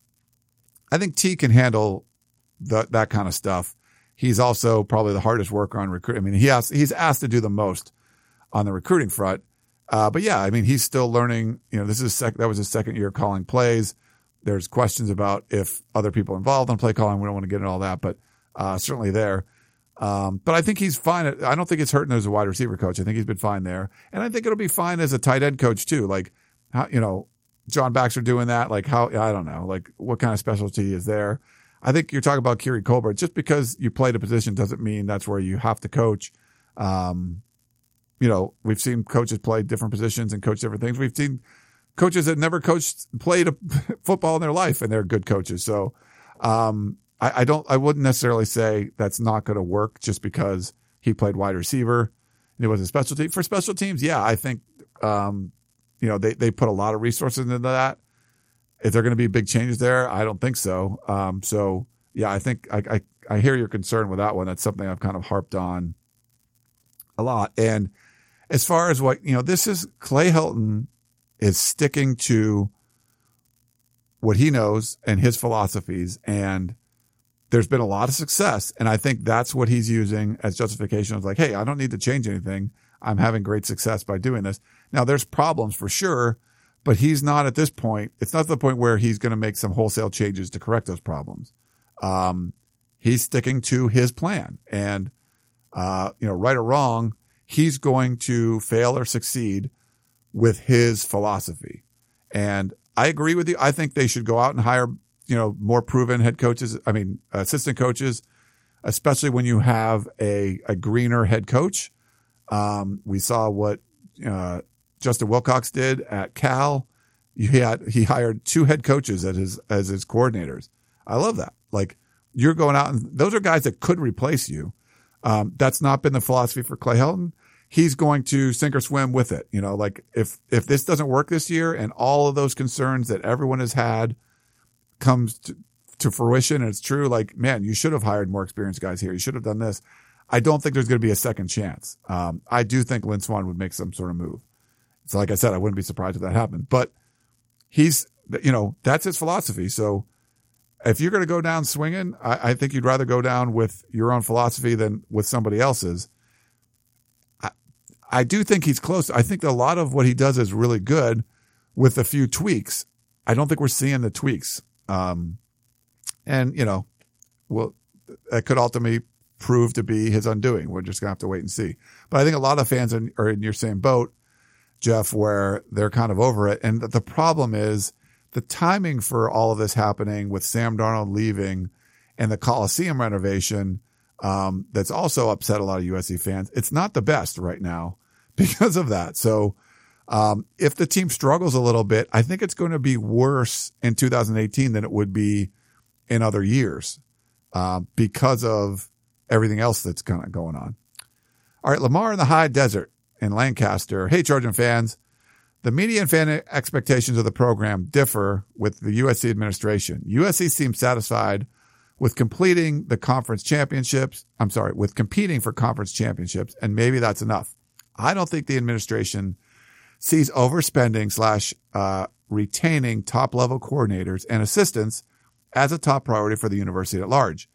think T can handle that kind of stuff. He's also probably the hardest worker on recruiting. I mean, he's asked to do the most on the recruiting front. But yeah, I mean, he's still learning. That was his second year calling plays. There's questions about if other people involved on play calling. We don't want to get into all that, but certainly there. But I think he's fine. I don't think it's hurting as a wide receiver coach. I think he's been fine there. And I think it'll be fine as a tight end coach too. Like, how, John Baxter doing that, I don't know, what kind of specialty is there? I think you're talking about Keary Colbert. Just because you played a position doesn't mean that's where you have to coach. We've seen coaches play different positions and coach different things. We've seen coaches that never played football in their life, and they're good coaches. So, I wouldn't necessarily say that's not going to work just because he played wide receiver and it was a specialty. For special teams, yeah, I think, they put a lot of resources into that. Is there going to be big changes there? I don't think so. So yeah, I think I hear your concern with that one. That's something I've kind of harped on a lot. And as far as this is Clay Helton is sticking to what he knows and his philosophies, and there's been a lot of success. And I think that's what he's using as justification. It's like, hey, I don't need to change anything. I'm having great success by doing this. Now there's problems for sure, but he's not at this point. It's not the point where he's going to make some wholesale changes to correct those problems. He's sticking to his plan, and, right or wrong, he's going to fail or succeed with his philosophy. And I agree with you. I think they should go out and hire, more proven assistant coaches, especially when you have a greener head coach. We saw what Justin Wilcox did at Cal. he hired 2 head coaches as his coordinators. I love that. Like, you're going out, and those are guys that could replace you. That's not been the philosophy for Clay Helton. He's going to sink or swim with it. You know, like if this doesn't work this year and all of those concerns that everyone has had comes to fruition and it's true, like, man, you should have hired more experienced guys here. You should have done this. I don't think there's going to be a second chance. I do think Lynn Swann would make some sort of move. So like I said, I wouldn't be surprised if that happened, but that's his philosophy. So if you're going to go down swinging, I think you'd rather go down with your own philosophy than with somebody else's. I do think he's close. I think a lot of what he does is really good with a few tweaks. I don't think we're seeing the tweaks. That could ultimately prove to be his undoing. We're just going to have to wait and see. But I think a lot of fans are in your same boat, Jeff, where they're kind of over it. And the problem is the timing for all of this happening with Sam Darnold leaving and the Coliseum renovation, that's also upset a lot of USC fans. It's not the best right now because of that. So, if the team struggles a little bit, I think it's going to be worse in 2018 than it would be in other years, because of everything else that's kind of going on. All right. Lamar in the high desert in Lancaster. Hey, Trojan fans. The media and fan expectations of the program differ with the USC administration. USC seems satisfied with competing for conference championships, and maybe that's enough. I don't think the administration sees overspending / retaining top-level coordinators and assistants as a top priority for the university at large.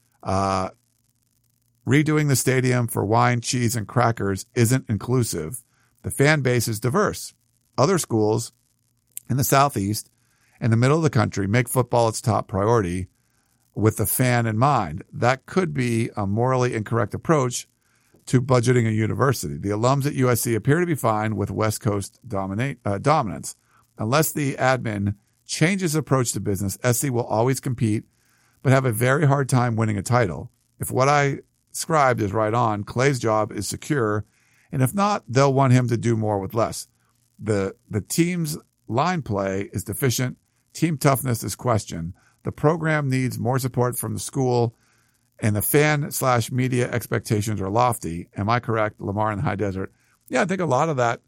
Redoing the stadium for wine, cheese, and crackers isn't inclusive. The fan base is diverse. Other schools in the Southeast and the middle of the country make football its top priority with the fan in mind. That could be a morally incorrect approach to budgeting a university. The alums at USC appear to be fine with West Coast dominance. Unless the admin changes approach to business, SC will always compete, but have a very hard time winning a title. If what I described is right on, Clay's job is secure, and if not, they'll want him to do more with less. The team's line play is deficient. Team toughness is questioned. The program needs more support from the school, and the fan/media expectations are lofty. Am I correct, Lamar in the high desert? Yeah, I think a lot of that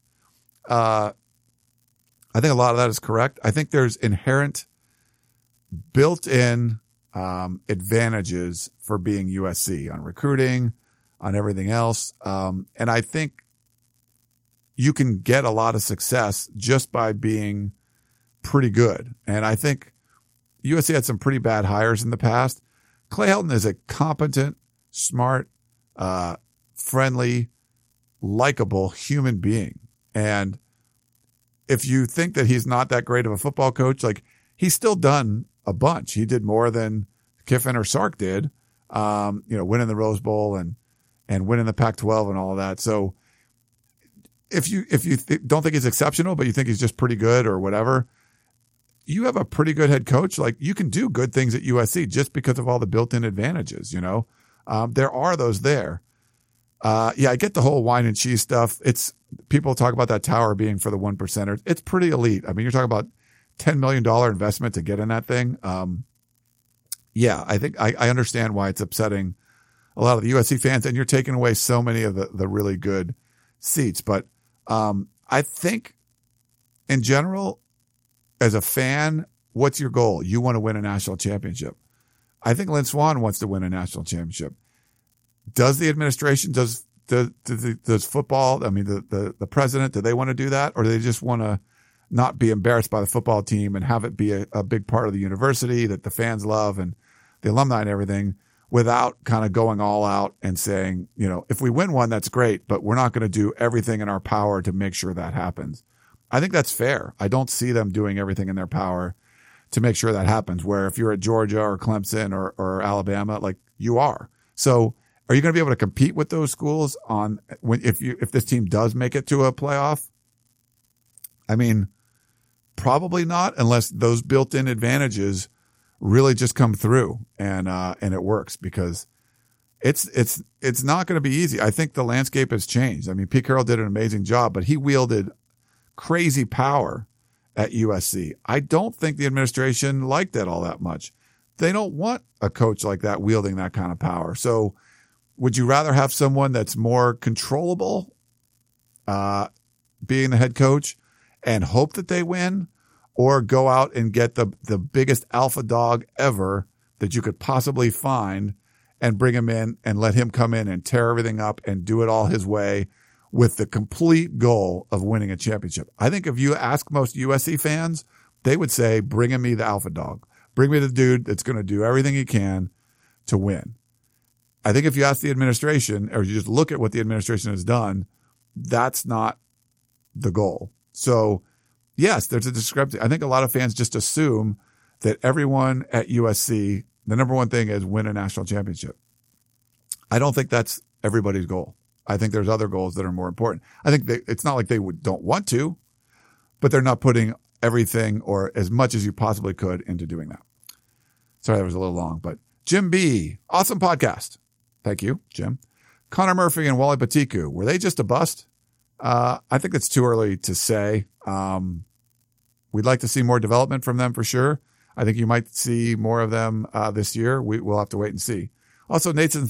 is correct. I think there's inherent built-in advantages for being USC on recruiting, on everything else. And I think you can get a lot of success just by being pretty good. And I think USC had some pretty bad hires in the past. Clay Helton is a competent, smart, friendly, likable human being. And if you think that he's not that great of a football coach, like, he's still done a bunch. He did more than Kiffin or Sark did, winning the Rose Bowl and winning the Pac-12 and all of that. So if you don't think he's exceptional, but you think he's just pretty good or whatever, you have a pretty good head coach. Like, you can do good things at USC just because of all the built-in advantages, there are those there. I get the whole wine and cheese stuff. People talk about that tower being for the 1%ers. It's pretty elite. I mean, you're talking about $10 million investment to get in that thing. I think I understand why it's upsetting a lot of the USC fans, and you're taking away so many of the really good seats. But I think in general, as a fan, what's your goal? You want to win a national championship. I think Lynn Swann wants to win a national championship. Does the administration, does football, I mean, the president, do they want to do that? Or do they just want to not be embarrassed by the football team and have it be a big part of the university that the fans love and the alumni and everything, without kind of going all out and saying, if we win one, that's great, but we're not going to do everything in our power to make sure that happens. I think that's fair. I don't see them doing everything in their power to make sure that happens, where if you're at Georgia or Clemson or Alabama, like you are. So are you going to be able to compete with those schools if this team does make it to a playoff? I mean, probably not, unless those built-in advantages really just come through and it works, because it's not going to be easy. I think the landscape has changed. I mean, Pete Carroll did an amazing job, but he wielded crazy power at USC. I don't think the administration liked that all that much. They don't want a coach like that wielding that kind of power. So would you rather have someone that's more controllable, being the head coach and hope that they win, or go out and get the biggest alpha dog ever that you could possibly find and bring him in and let him come in and tear everything up and do it all his way with the complete goal of winning a championship? I think if you ask most USC fans, they would say, bring me the alpha dog. Bring me the dude that's going to do everything he can to win. I think if you ask the administration, or you just look at what the administration has done, that's not the goal. So yes, there's a discrepancy. I think a lot of fans just assume that everyone at USC, the number one thing is win a national championship. I don't think that's everybody's goal. I think there's other goals that are more important. I think it's not like they don't want to, but they're not putting everything or as much as you possibly could into doing that. Sorry, that was a little long, but Jim B, awesome podcast. Thank you, Jim. Connor Murphy and Wally Patiku, were they just a bust? I think it's too early to say. We'd like to see more development from them for sure. I think you might see more of them this year. We'll have to wait and see. Also,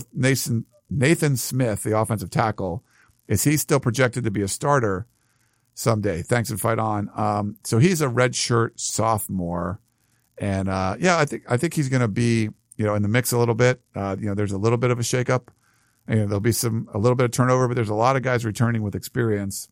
Nathan Smith, the offensive tackle, is he still projected to be a starter someday? Thanks and fight on. So he's a redshirt sophomore, and I think he's going to be in the mix a little bit. There's a little bit of a shakeup. There'll be a little bit of turnover, but there's a lot of guys returning with experience.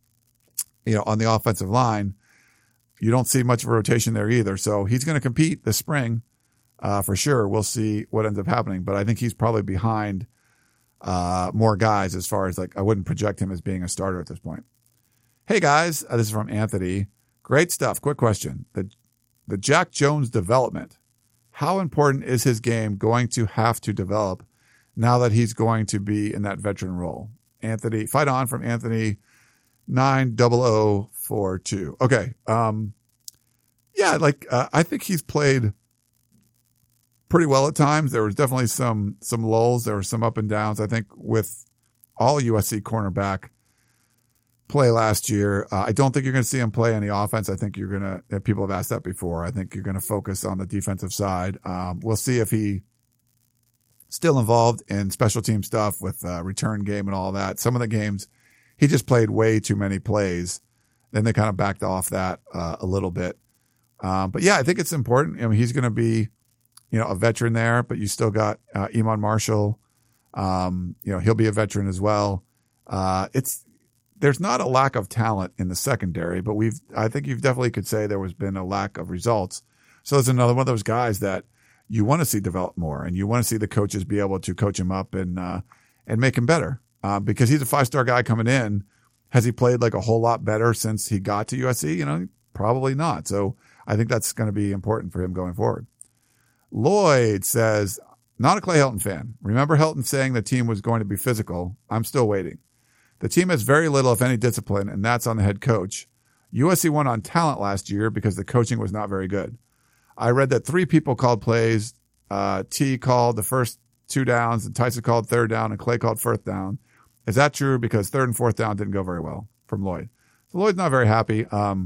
On the offensive line, you don't see much of a rotation there either. So he's going to compete this spring for sure. We'll see what ends up happening, but I think he's probably behind more guys as far as I wouldn't project him as being a starter at this point. Hey guys, this is from Anthony. Great stuff. Quick question. The Jack Jones development. How important is his game going to have to develop now that he's going to be in that veteran role? Anthony, fight on from Anthony 90042. Okay. I think he's played pretty well at times. There was definitely some lulls. There were some up and downs. I think with all USC cornerback play last year, I don't think you're going to see him play any offense. I think people have asked that before. I think you're going to focus on the defensive side. We'll see if he still involved in special team stuff with return game and all that. Some of the games, he just played way too many plays. Then they kind of backed off that a little bit. But yeah, I think it's important. He's going to be, a veteran there, but you still got Iman Marshall. He'll be a veteran as well. There's not a lack of talent in the secondary, but I think you definitely could say there has been a lack of results. So there's another one of those guys that you want to see develop more, and you want to see the coaches be able to coach him up and make him better. Because he's a 5-star guy coming in. Has he played a whole lot better since he got to USC? Probably not. So I think that's going to be important for him going forward. Lloyd says, not a Clay Helton fan. Remember Helton saying the team was going to be physical? I'm still waiting. The team has very little, if any, discipline, and that's on the head coach. USC won on talent last year because the coaching was not very good. I read that 3 people called plays. T called the first 2 downs, and Tyson called 3rd down, and Clay called 4th down. Is that true? Because 3rd and 4th down didn't go very well from Lloyd. So Lloyd's not very happy.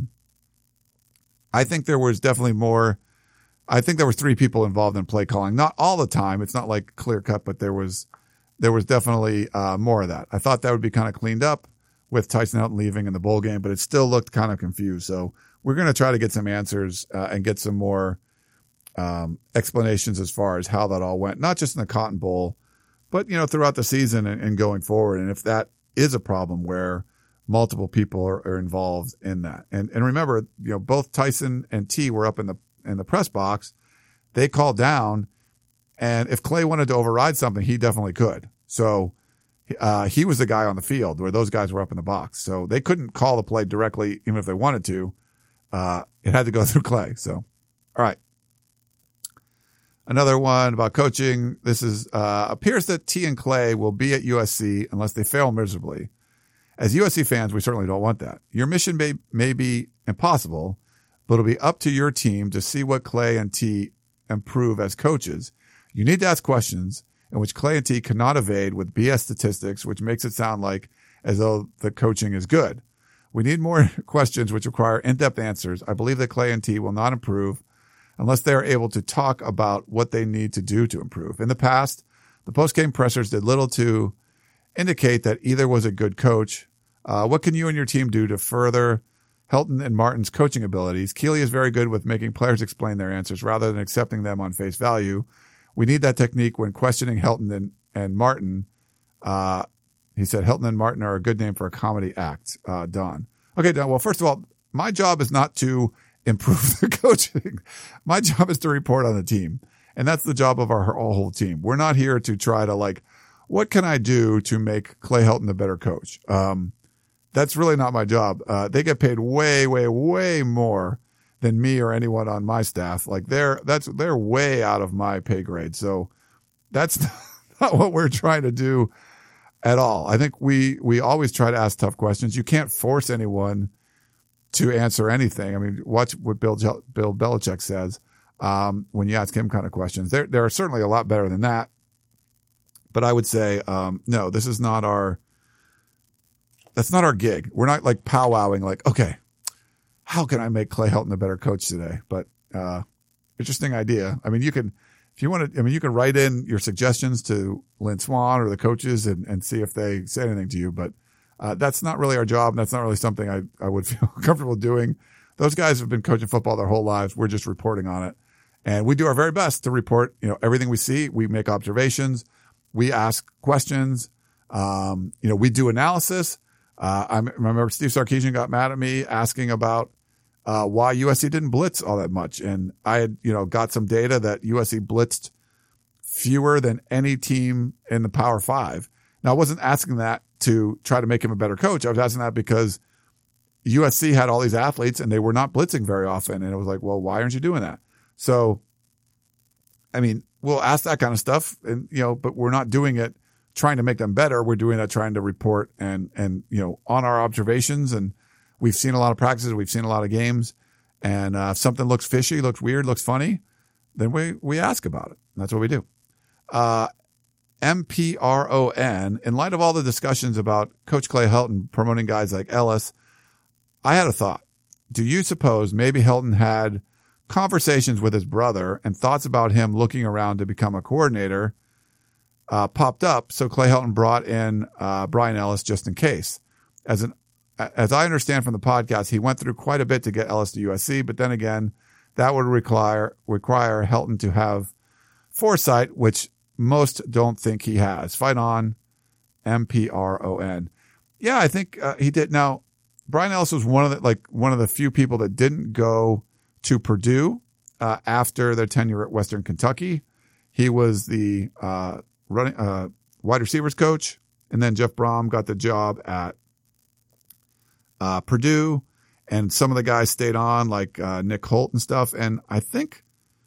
I think there was definitely more. I think there was 3 people involved in play calling. Not all the time. It's not clear cut, but there was definitely more of that. I thought that would be kind of cleaned up with Tyson Helton leaving in the bowl game, but it still looked kind of confused. So we're going to try to get some answers and get some more explanations as far as how that all went, not just in the Cotton Bowl, but throughout the season and going forward. And if that is a problem where multiple people are involved in that, and remember, both Tyson and T were up in the press box. They called down. And if Clay wanted to override something, he definitely could. So he was the guy on the field where those guys were up in the box. So they couldn't call the play directly, even if they wanted to. It had to go through Clay. So, all right. Another one about coaching. This is appears that T and Clay will be at USC unless they fail miserably. As USC fans, we certainly don't want that. Your mission may be impossible, but it'll be up to your team to see what Clay and T improve as coaches. You need to ask questions in which Clay and T cannot evade with BS statistics, which makes it sound like as though the coaching is good. We need more questions which require in-depth answers. I believe that Clay and T will not improve unless they are able to talk about what they need to do to improve. In the past, the post-game pressers did little to indicate that either was a good coach. What can you and your team do to further Helton and Martin's coaching abilities? Keeley is very good with making players explain their answers rather than accepting them on face value. We need that technique when questioning Helton and Martin. He said Helton and Martin are a good name for a comedy act. Don. Okay, Don. Well, first of all, my job is not to improve the coaching. My job is to report on the team. And that's the job of our whole team. We're not here to try to what can I do to make Clay Helton a better coach? That's really not my job. They get paid way, way, way more than me or anyone on my staff. They're way out of my pay grade. So that's not what we're trying to do at all. I think we always try to ask tough questions. You can't force anyone to answer anything. I mean, watch what Bill Belichick says when you ask him kind of questions. There are certainly a lot better than that. But I would say, no, this is not that's not our gig. We're not powwowing okay, how can I make Clay Helton a better coach today? But interesting idea. I mean, you can write in your suggestions to Lynn Swan or the coaches and see if they say anything to you. But that's not really our job. And that's not really something I would feel comfortable doing. Those guys have been coaching football their whole lives. We're just reporting on it. And we do our very best to report, everything we see. We make observations. We ask questions. We do analysis. I remember Steve Sarkisian got mad at me asking about why USC didn't blitz all that much. And I had, got some data that USC blitzed fewer than any team in the Power Five. Now, I wasn't asking that to try to make him a better coach. I was asking that because USC had all these athletes and they were not blitzing very often. And it was well, why aren't you doing that? So, I mean, we'll ask that kind of stuff and, but we're not doing it trying to make them better. We're doing that trying to report and on our observations. And we've seen a lot of practices. We've seen a lot of games. And if something looks fishy, looks weird, looks funny, then we ask about it. And that's what we do. MPRON, in light of all the discussions about Coach Clay Helton promoting guys like Ellis, I had a thought. Do you suppose maybe Helton had conversations with his brother and thoughts about him looking around to become a coordinator popped up, so Clay Helton brought in Brian Ellis just in case? As I understand from the podcast, he went through quite a bit to get Ellis to USC, but then again, that would require Helton to have foresight, which most don't think he has. Fight on, MPRON. Yeah, I think he did. Now, Brian Ellis was one of the few people that didn't go to Purdue after their tenure at Western Kentucky. He was the wide receivers coach, and then Jeff Brom got the job at Purdue, and some of the guys stayed on, like Nick Holt and stuff. And I think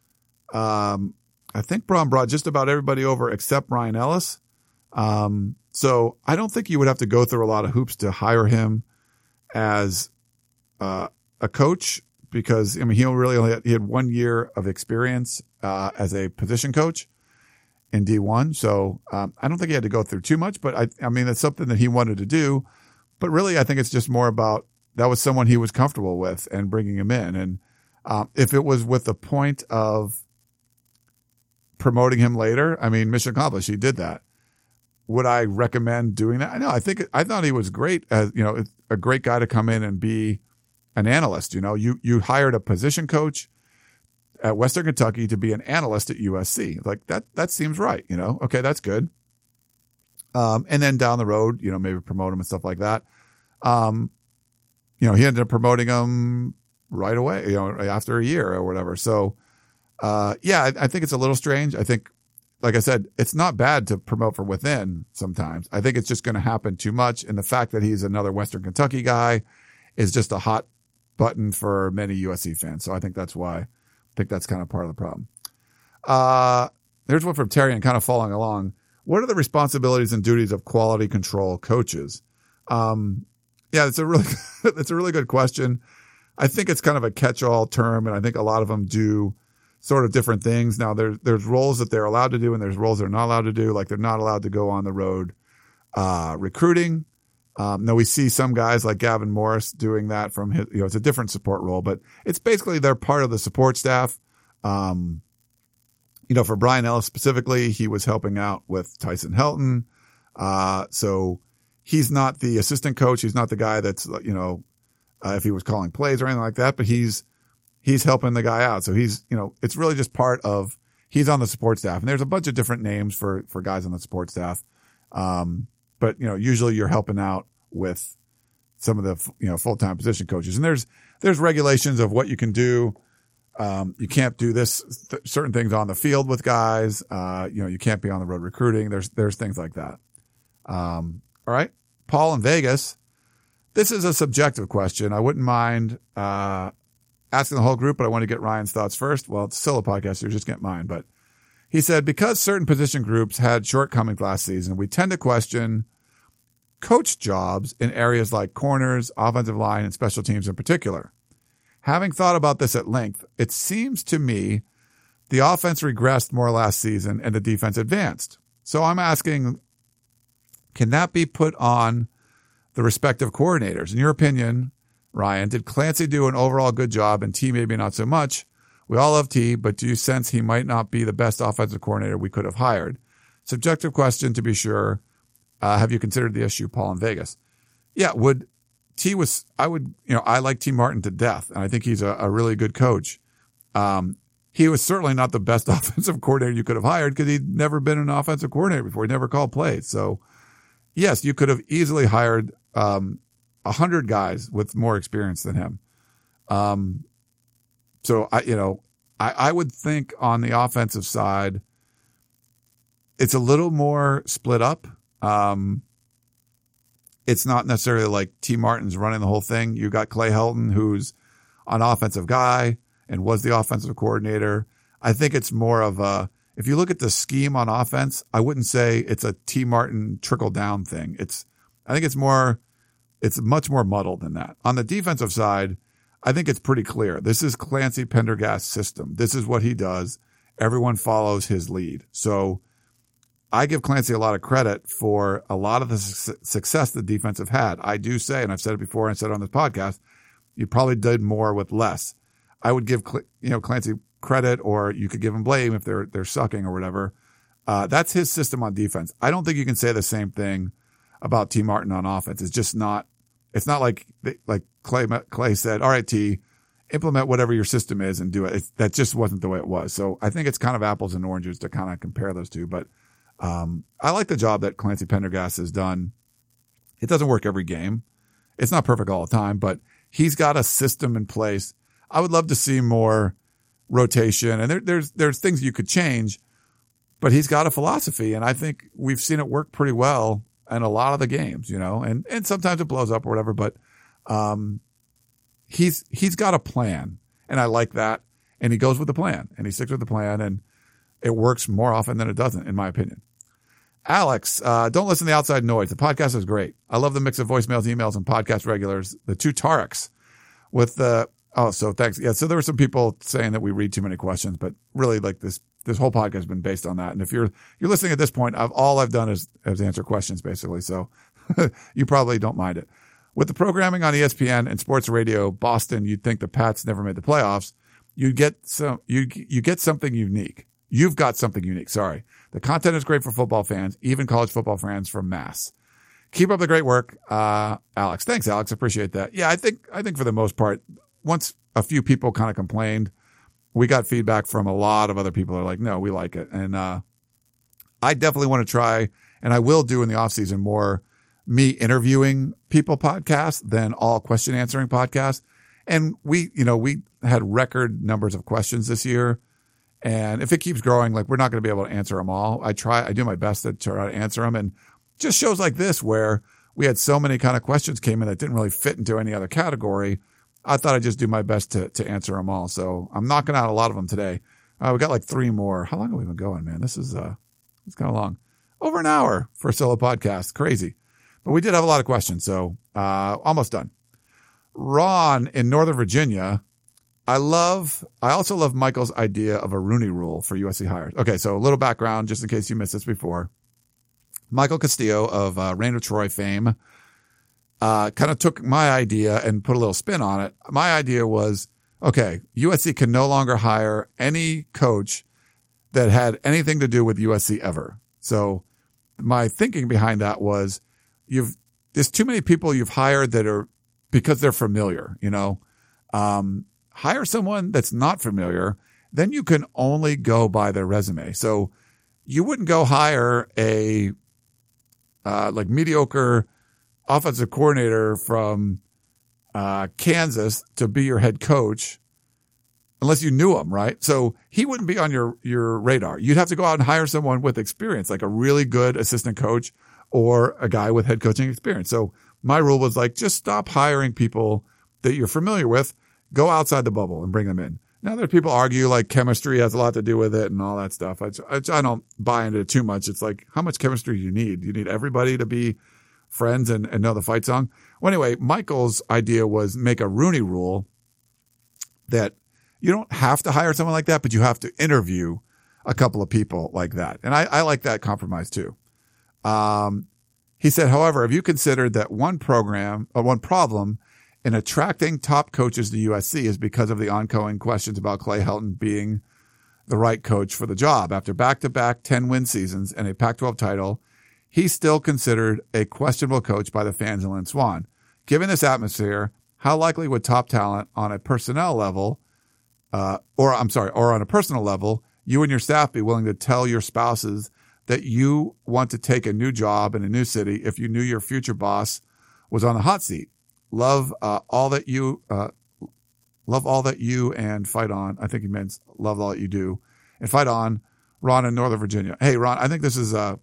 Brom brought just about everybody over except Brian Ellis. So I don't think you would have to go through a lot of hoops to hire him as a coach, because he had 1 year of experience as a position coach in D1. So I don't think he had to go through too much, but I mean, it's something that he wanted to do. But really, I think it's just more about that was someone he was comfortable with and bringing him in. And if it was with the point of promoting him later, I mean, mission accomplished. He did that. Would I recommend doing that? I thought he was great as, a great guy to come in and be an analyst. You hired a position coach at Western Kentucky to be an analyst at USC. That seems right. Okay, that's good. And then down the road, maybe promote him and stuff like that. He ended up promoting him right away, after a year or whatever. So, yeah, I think it's a little strange. I think, like I said, it's not bad to promote from within sometimes. I think it's just going to happen too much. And the fact that he's another Western Kentucky guy is just a hot button for many USC fans. So I think that's why. I think that's kind of part of the problem. Here's one from Terry and kind of following along. What are the responsibilities and duties of quality control coaches? Yeah, it's a really good question. I think it's kind of a catch-all term, and I think a lot of them do sort of different things. Now, there's roles that they're allowed to do, and there's roles they're not allowed to do. Like they're not allowed to go on the road recruiting. Now we see some guys like Gavin Morris doing that from his, it's a different support role, but it's basically they're part of the support staff. For Brian Ellis specifically, he was helping out with Tyson Helton. So he's not the assistant coach. He's not the guy that's, if he was calling plays or anything like that, but he's helping the guy out. So he's, it's really just he's on the support staff, and there's a bunch of different names for guys on the support staff. But usually you're helping out with some of the, full-time position coaches, and there's regulations of what you can do. You can't do certain things on the field with guys. You can't be on the road recruiting. There's things like that. All right. Paul in Vegas. This is a subjective question. I wouldn't mind, asking the whole group, but I want to get Ryan's thoughts first. Well, it's still a podcast, so you just get mine. But he said, because certain position groups had shortcomings last season, we tend to question coach jobs in areas like corners, offensive line, and special teams in particular. Having thought about this at length, it seems to me the offense regressed more last season and the defense advanced. So I'm asking, can that be put on the respective coordinators? In your opinion, Ryan, did Clancy do an overall good job and T maybe not so much? We all love T, but do you sense he might not be the best offensive coordinator we could have hired? Subjective question to be sure. Have you considered the issue, Paul in Vegas? Yeah, I like T Martin to death, and I think he's a really good coach. He was certainly not the best offensive coordinator you could have hired because he'd never been an offensive coordinator before. He never called plays. So, yes, you could have easily hired 100 guys with more experience than him. So I would think on the offensive side, it's a little more split up. It's not necessarily like T Martin's running the whole thing. You got Clay Helton, who's an offensive guy and was the offensive coordinator. I think it's more of if you look at the scheme on offense, I wouldn't say it's a T Martin trickle down thing. I think it's much more muddled than that. On the defensive side, I think it's pretty clear. This is Clancy Pendergast's system. This is what he does. Everyone follows his lead. So I give Clancy a lot of credit for a lot of the success the defense have had. I do say, and I've said it before and said it on this podcast, you probably did more with less. I would give Clancy credit, or you could give him blame if they're sucking or whatever. That's his system on defense. I don't think you can say the same thing about T Martin on offense. It's just not. It's not like Clay said, all right, T, implement whatever your system is and do it. That just wasn't the way it was. So I think it's kind of apples and oranges to kind of compare those two. But I like the job that Clancy Pendergast has done. It doesn't work every game. It's not perfect all the time, but he's got a system in place. I would love to see more rotation, and there's things you could change, but he's got a philosophy, and I think we've seen it work pretty well in a lot of the games, and sometimes it blows up or whatever, but he's got a plan, and I like that, and he goes with the plan, and he sticks with the plan, and it works more often than it doesn't, in my opinion. Alex, don't listen to the outside noise. The podcast is great. I love the mix of voicemails, emails, and podcast regulars. The two Tareks with so thanks. Yeah. So there were some people saying that we read too many questions, but really like this whole podcast has been based on that. And if you're listening at this point, all I've done is answer questions basically. So you probably don't mind it. With the programming on ESPN and sports radio, Boston, you'd think the Pats never made the playoffs. You get something unique. You've got something unique. Sorry. The content is great for football fans, even college football fans from Mass. Keep up the great work, Alex. Thanks, Alex. Appreciate that. Yeah, I think for the most part, once a few people kind of complained, we got feedback from a lot of other people that are like, no, we like it. And I definitely want to try, and I will do in the off season, more me interviewing people podcasts than all question answering podcasts. And we had record numbers of questions this year. And if it keeps growing, like, we're not going to be able to answer them all. I do my best to try to answer them. And just shows like this, where we had so many kind of questions came in that didn't really fit into any other category, I thought I'd just do my best to answer them all. So I'm knocking out a lot of them today. We got like 3 more. How long have we been going, man? This is, it's kind of long. Over an hour for a solo podcast. Crazy. But we did have a lot of questions. So, almost done. Ron in Northern Virginia. I also love Michael's idea of a Rooney Rule for USC hires. Okay, so a little background, just in case you missed this before. Michael Castillo of Reign of Troy fame kind of took my idea and put a little spin on it. My idea was, okay, USC can no longer hire any coach that had anything to do with USC ever. So my thinking behind that was there's too many people you've hired that are because they're familiar, hire someone that's not familiar. Then you can only go by their resume. So you wouldn't go hire a, mediocre offensive coordinator from, Kansas to be your head coach unless you knew him, right? So he wouldn't be on your radar. You'd have to go out and hire someone with experience, like a really good assistant coach or a guy with head coaching experience. So my rule was like, just stop hiring people that you're familiar with. Go outside the bubble and bring them in. Now there are people argue like chemistry has a lot to do with it and all that stuff. I don't buy into it too much. It's like, how much chemistry do you need? You need everybody to be friends and know the fight song. Well, anyway, Michael's idea was make a Rooney rule that you don't have to hire someone like that, but you have to interview a couple of people like that. And I like that compromise too. He said, however, have you considered that one problem in attracting top coaches to USC is because of the ongoing questions about Clay Helton being the right coach for the job? After back-to-back 10-win seasons and a Pac-12 title, he's still considered a questionable coach by the fans in Lynn Swan. Given this atmosphere, how likely would top talent on a personnel level, or on a personal level, you and your staff be willing to tell your spouses that you want to take a new job in a new city if you knew your future boss was on the hot seat? Love all that you and fight on. I think he meant love all that you do and fight on. Ron in Northern Virginia. Hey, Ron, I think this is a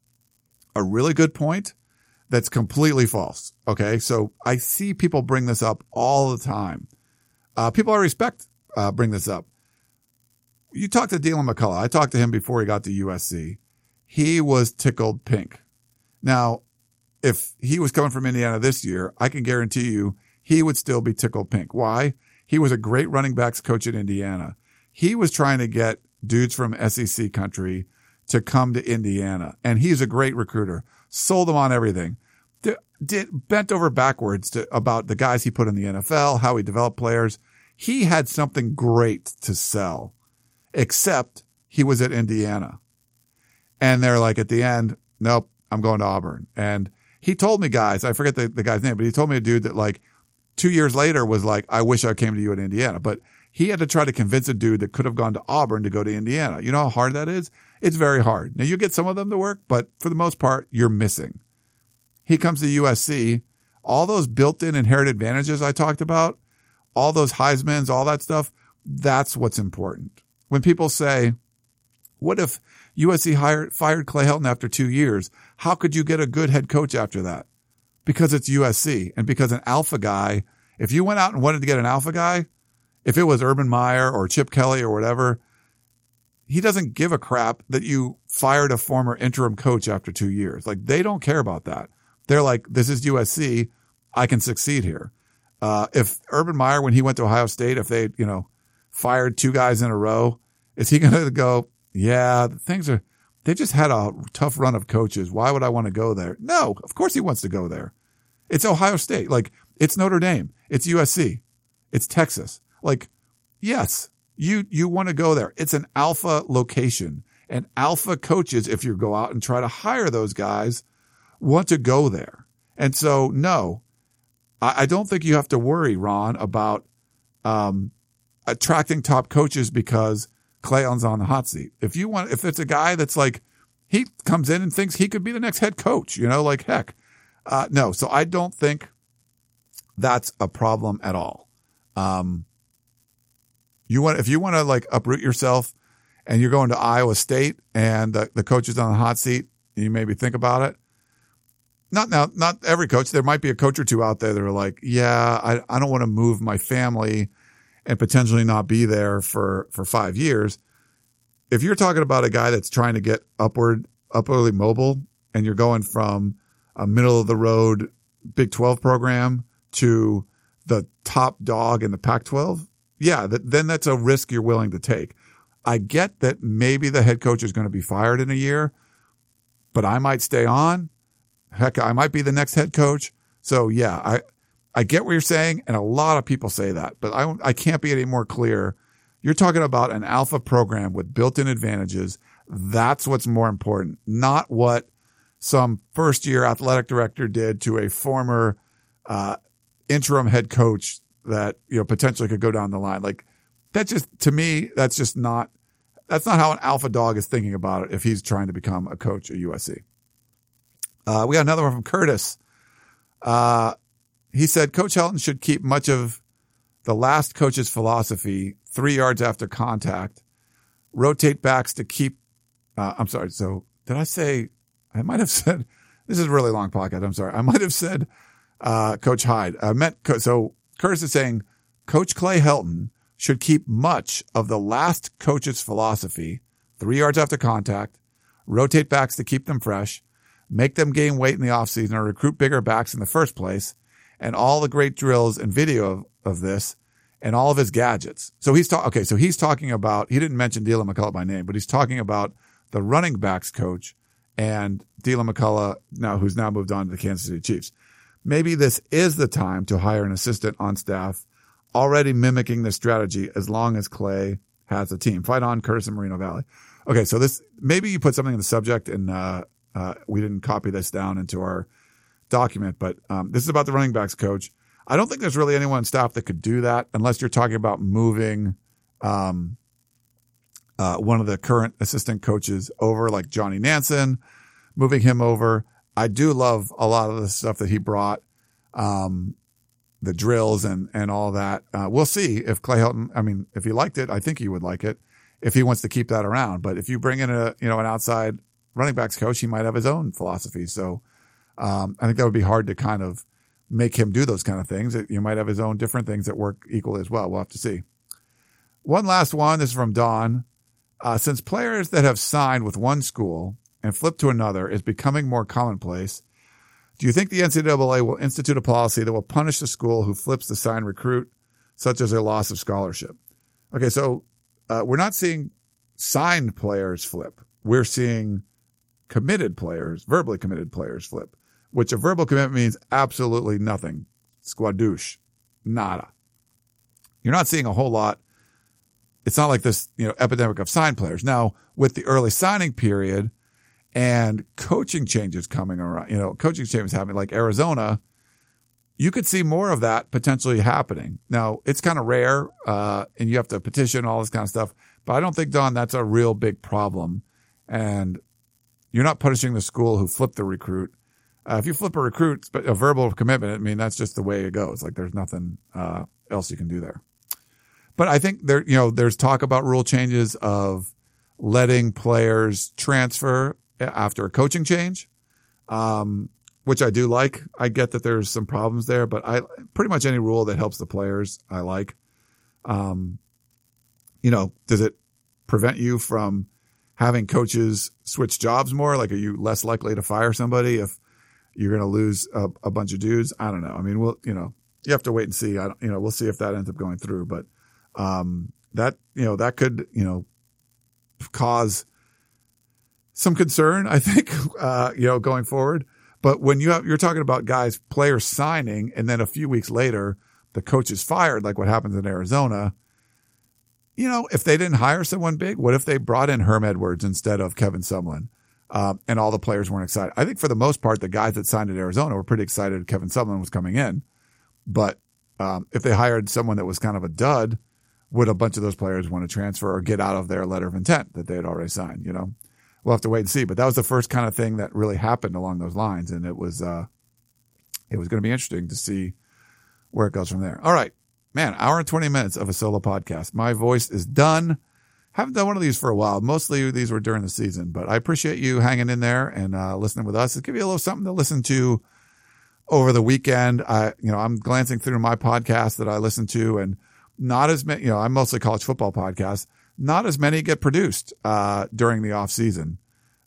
really good point that's completely false. Okay. So I see people bring this up all the time. People I respect, bring this up. You talked to Dylan McCullough. I talked to him before he got to USC. He was tickled pink. Now, if he was coming from Indiana this year, I can guarantee you he would still be tickled pink. Why? He was a great running backs coach in Indiana. He was trying to get dudes from SEC country to come to Indiana, and he's a great recruiter. Sold them on everything. Bent over backwards about the guys he put in the NFL, how he developed players. He had something great to sell, except he was at Indiana. And they're like at the end, nope, I'm going to Auburn. And he told me, guys, I forget the guy's name, but he told me a dude that like 2 years later was like, I wish I came to you at Indiana. But he had to try to convince a dude that could have gone to Auburn to go to Indiana. You know how hard that is? It's very hard. Now you get some of them to work, but for the most part, you're missing. He comes to USC, all those built-in inherited advantages I talked about, all those Heismans, all that stuff, that's what's important. When people say, what if USC fired Clay Helton after 2 years? How could you get a good head coach after that? Because it's USC and because an alpha guy, if you went out and wanted to get an alpha guy, if it was Urban Meyer or Chip Kelly or whatever, he doesn't give a crap that you fired a former interim coach after 2 years. Like they don't care about that. They're like, this is USC. I can succeed here. If Urban Meyer, when he went to Ohio State, if they, fired 2 guys in a row, is he going to go, yeah, they just had a tough run of coaches. Why would I want to go there? No, of course he wants to go there. It's Ohio State. Like it's Notre Dame. It's USC. It's Texas. Like, yes, you want to go there. It's an alpha location, and alpha coaches, if you go out and try to hire those guys, want to go there. And so, no, I don't think you have to worry, Ron, about, attracting top coaches because Clay Helton's on the hot seat. If it's a guy that's like, he comes in and thinks he could be the next head coach, like heck, no. So I don't think that's a problem at all. If you want to like uproot yourself and you're going to Iowa State and the coach is on the hot seat, you maybe think about it. Not every coach. There might be a coach or two out there that are like, yeah, I don't want to move my family and potentially not be there for 5 years. If you're talking about a guy that's trying to get upwardly mobile and you're going from a middle of the road Big 12 program to the top dog in the Pac-12, yeah, then that's a risk you're willing to take. I get that maybe the head coach is going to be fired in a year, but I might stay on. Heck, I might be the next head coach. So yeah, I get what you're saying, and a lot of people say that, but I can't be any more clear. You're talking about an alpha program with built-in advantages. That's what's more important, not what some first-year athletic director did to a former interim head coach that, you know, potentially could go down the line. Like, that just, to me, that's not how an alpha dog is thinking about it if he's trying to become a coach at USC. We got another one from Curtis. He said, Coach Helton should keep much of the last coach's philosophy 3 yards after contact, rotate backs to keep, I'm sorry. So did I say, I might have said, this is a really long podcast. I'm sorry. I might have said, Coach Hyde. I meant, so Curtis is saying Coach Clay Helton should keep much of the last coach's philosophy 3 yards after contact, rotate backs to keep them fresh, make them gain weight in the offseason or recruit bigger backs in the first place, and all the great drills and video of this and all of his gadgets. So he's talking about, he didn't mention Dylan McCullough by name, but he's talking about the running backs coach and Dylan McCullough, now who's now moved on to the Kansas City Chiefs. Maybe this is the time to hire an assistant on staff already mimicking this strategy as long as Clay has a team. Fight on, Curtis and Moreno Valley. Okay, so this, maybe you put something in the subject and we didn't copy this down into our document, but this is about the running backs coach. I don't think there's really anyone on staff that could do that unless you're talking about moving one of the current assistant coaches over, like Johnny Nansen, moving him over. I do love a lot of the stuff that he brought, the drills and all that. We'll see if Clay Helton, I mean, if he liked it, I think he would like it if he wants to keep that around. But if you bring in an outside running backs coach, he might have his own philosophy. So, I think that would be hard to kind of make him do those kind of things. You might have his own different things that work equally as well. We'll have to see. One last one. This is from Don. Since players that have signed with one school and flipped to another is becoming more commonplace, do you think the NCAA will institute a policy that will punish the school who flips the signed recruit, such as a loss of scholarship? Okay, so we're not seeing signed players flip. We're seeing committed players, verbally committed players flip, which a verbal commitment means absolutely nothing. Squadouche. Nada. You're not seeing a whole lot. It's not like this, epidemic of signed players. Now, with the early signing period and coaching changes coming around, coaching changes happening like Arizona, you could see more of that potentially happening. Now, it's kind of rare, and you have to petition all this kind of stuff, but I don't think, Don, that's a real big problem. And you're not punishing the school who flipped the recruit. If you flip a recruit, but a verbal commitment, I mean, that's just the way it goes. Like, there's nothing else you can do there. But I think there's talk about rule changes of letting players transfer after a coaching change, which I do like. I get that there's some problems there, but pretty much any rule that helps the players, I like. Does it prevent you from having coaches switch jobs more? Like, are you less likely to fire somebody if you're going to lose a bunch of dudes? I don't know. I mean, you have to wait and see. We'll see if that ends up going through, but, that could, cause some concern, I think, going forward. But when you're talking about players signing and then a few weeks later, the coach is fired, like what happens in Arizona, if they didn't hire someone big, what if they brought in Herm Edwards instead of Kevin Sumlin? And all the players weren't excited. I think for the most part, the guys that signed at Arizona were pretty excited Kevin Sumlin was coming in. But if they hired someone that was kind of a dud, would a bunch of those players want to transfer or get out of their letter of intent that they had already signed? We'll have to wait and see. But that was the first kind of thing that really happened along those lines. And it was going to be interesting to see where it goes from there. All right, man, hour and 20 minutes of a solo podcast. My voice is done. Haven't done one of these for a while. Mostly these were during the season, but I appreciate you hanging in there and listening with us. It'll give you a little something to listen to over the weekend. I'm glancing through my podcasts that I listen to, and not as many, I'm mostly college football podcasts. Not as many get produced during the off season.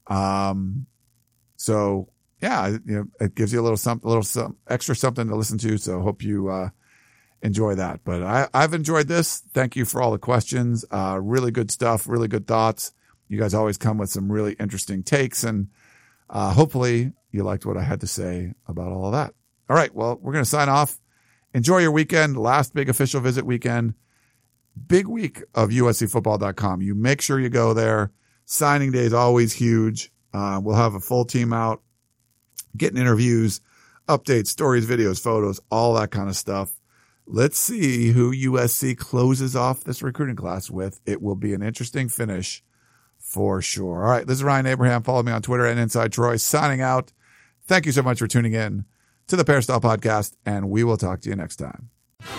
So yeah, it gives you a little extra something to listen to. So hope you enjoy that. But I've enjoyed this. Thank you for all the questions. Really good stuff, really good thoughts. You guys always come with some really interesting takes, and hopefully you liked what I had to say about all of that. All right, well, we're going to sign off. Enjoy your weekend, last big official visit weekend. Big week of USCFootball.com. You make sure you go there. Signing day is always huge. We'll have a full team out, getting interviews, updates, stories, videos, photos, all that kind of stuff. Let's see who USC closes off this recruiting class with. It will be an interesting finish for sure. All right, this is Ryan Abraham. Follow me on Twitter and Inside Troy. Signing out. Thank you so much for tuning in to the Peristyle Podcast, and we will talk to you next time.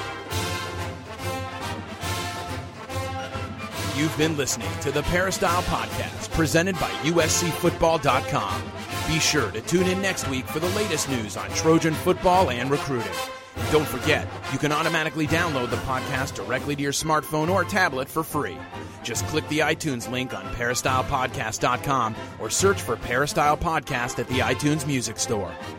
You've been listening to the Peristyle Podcast, presented by USCFootball.com. Be sure to tune in next week for the latest news on Trojan football and recruiting. And don't forget, you can automatically download the podcast directly to your smartphone or tablet for free. Just click the iTunes link on peristylepodcast.com or search for Peristyle Podcast at the iTunes Music Store.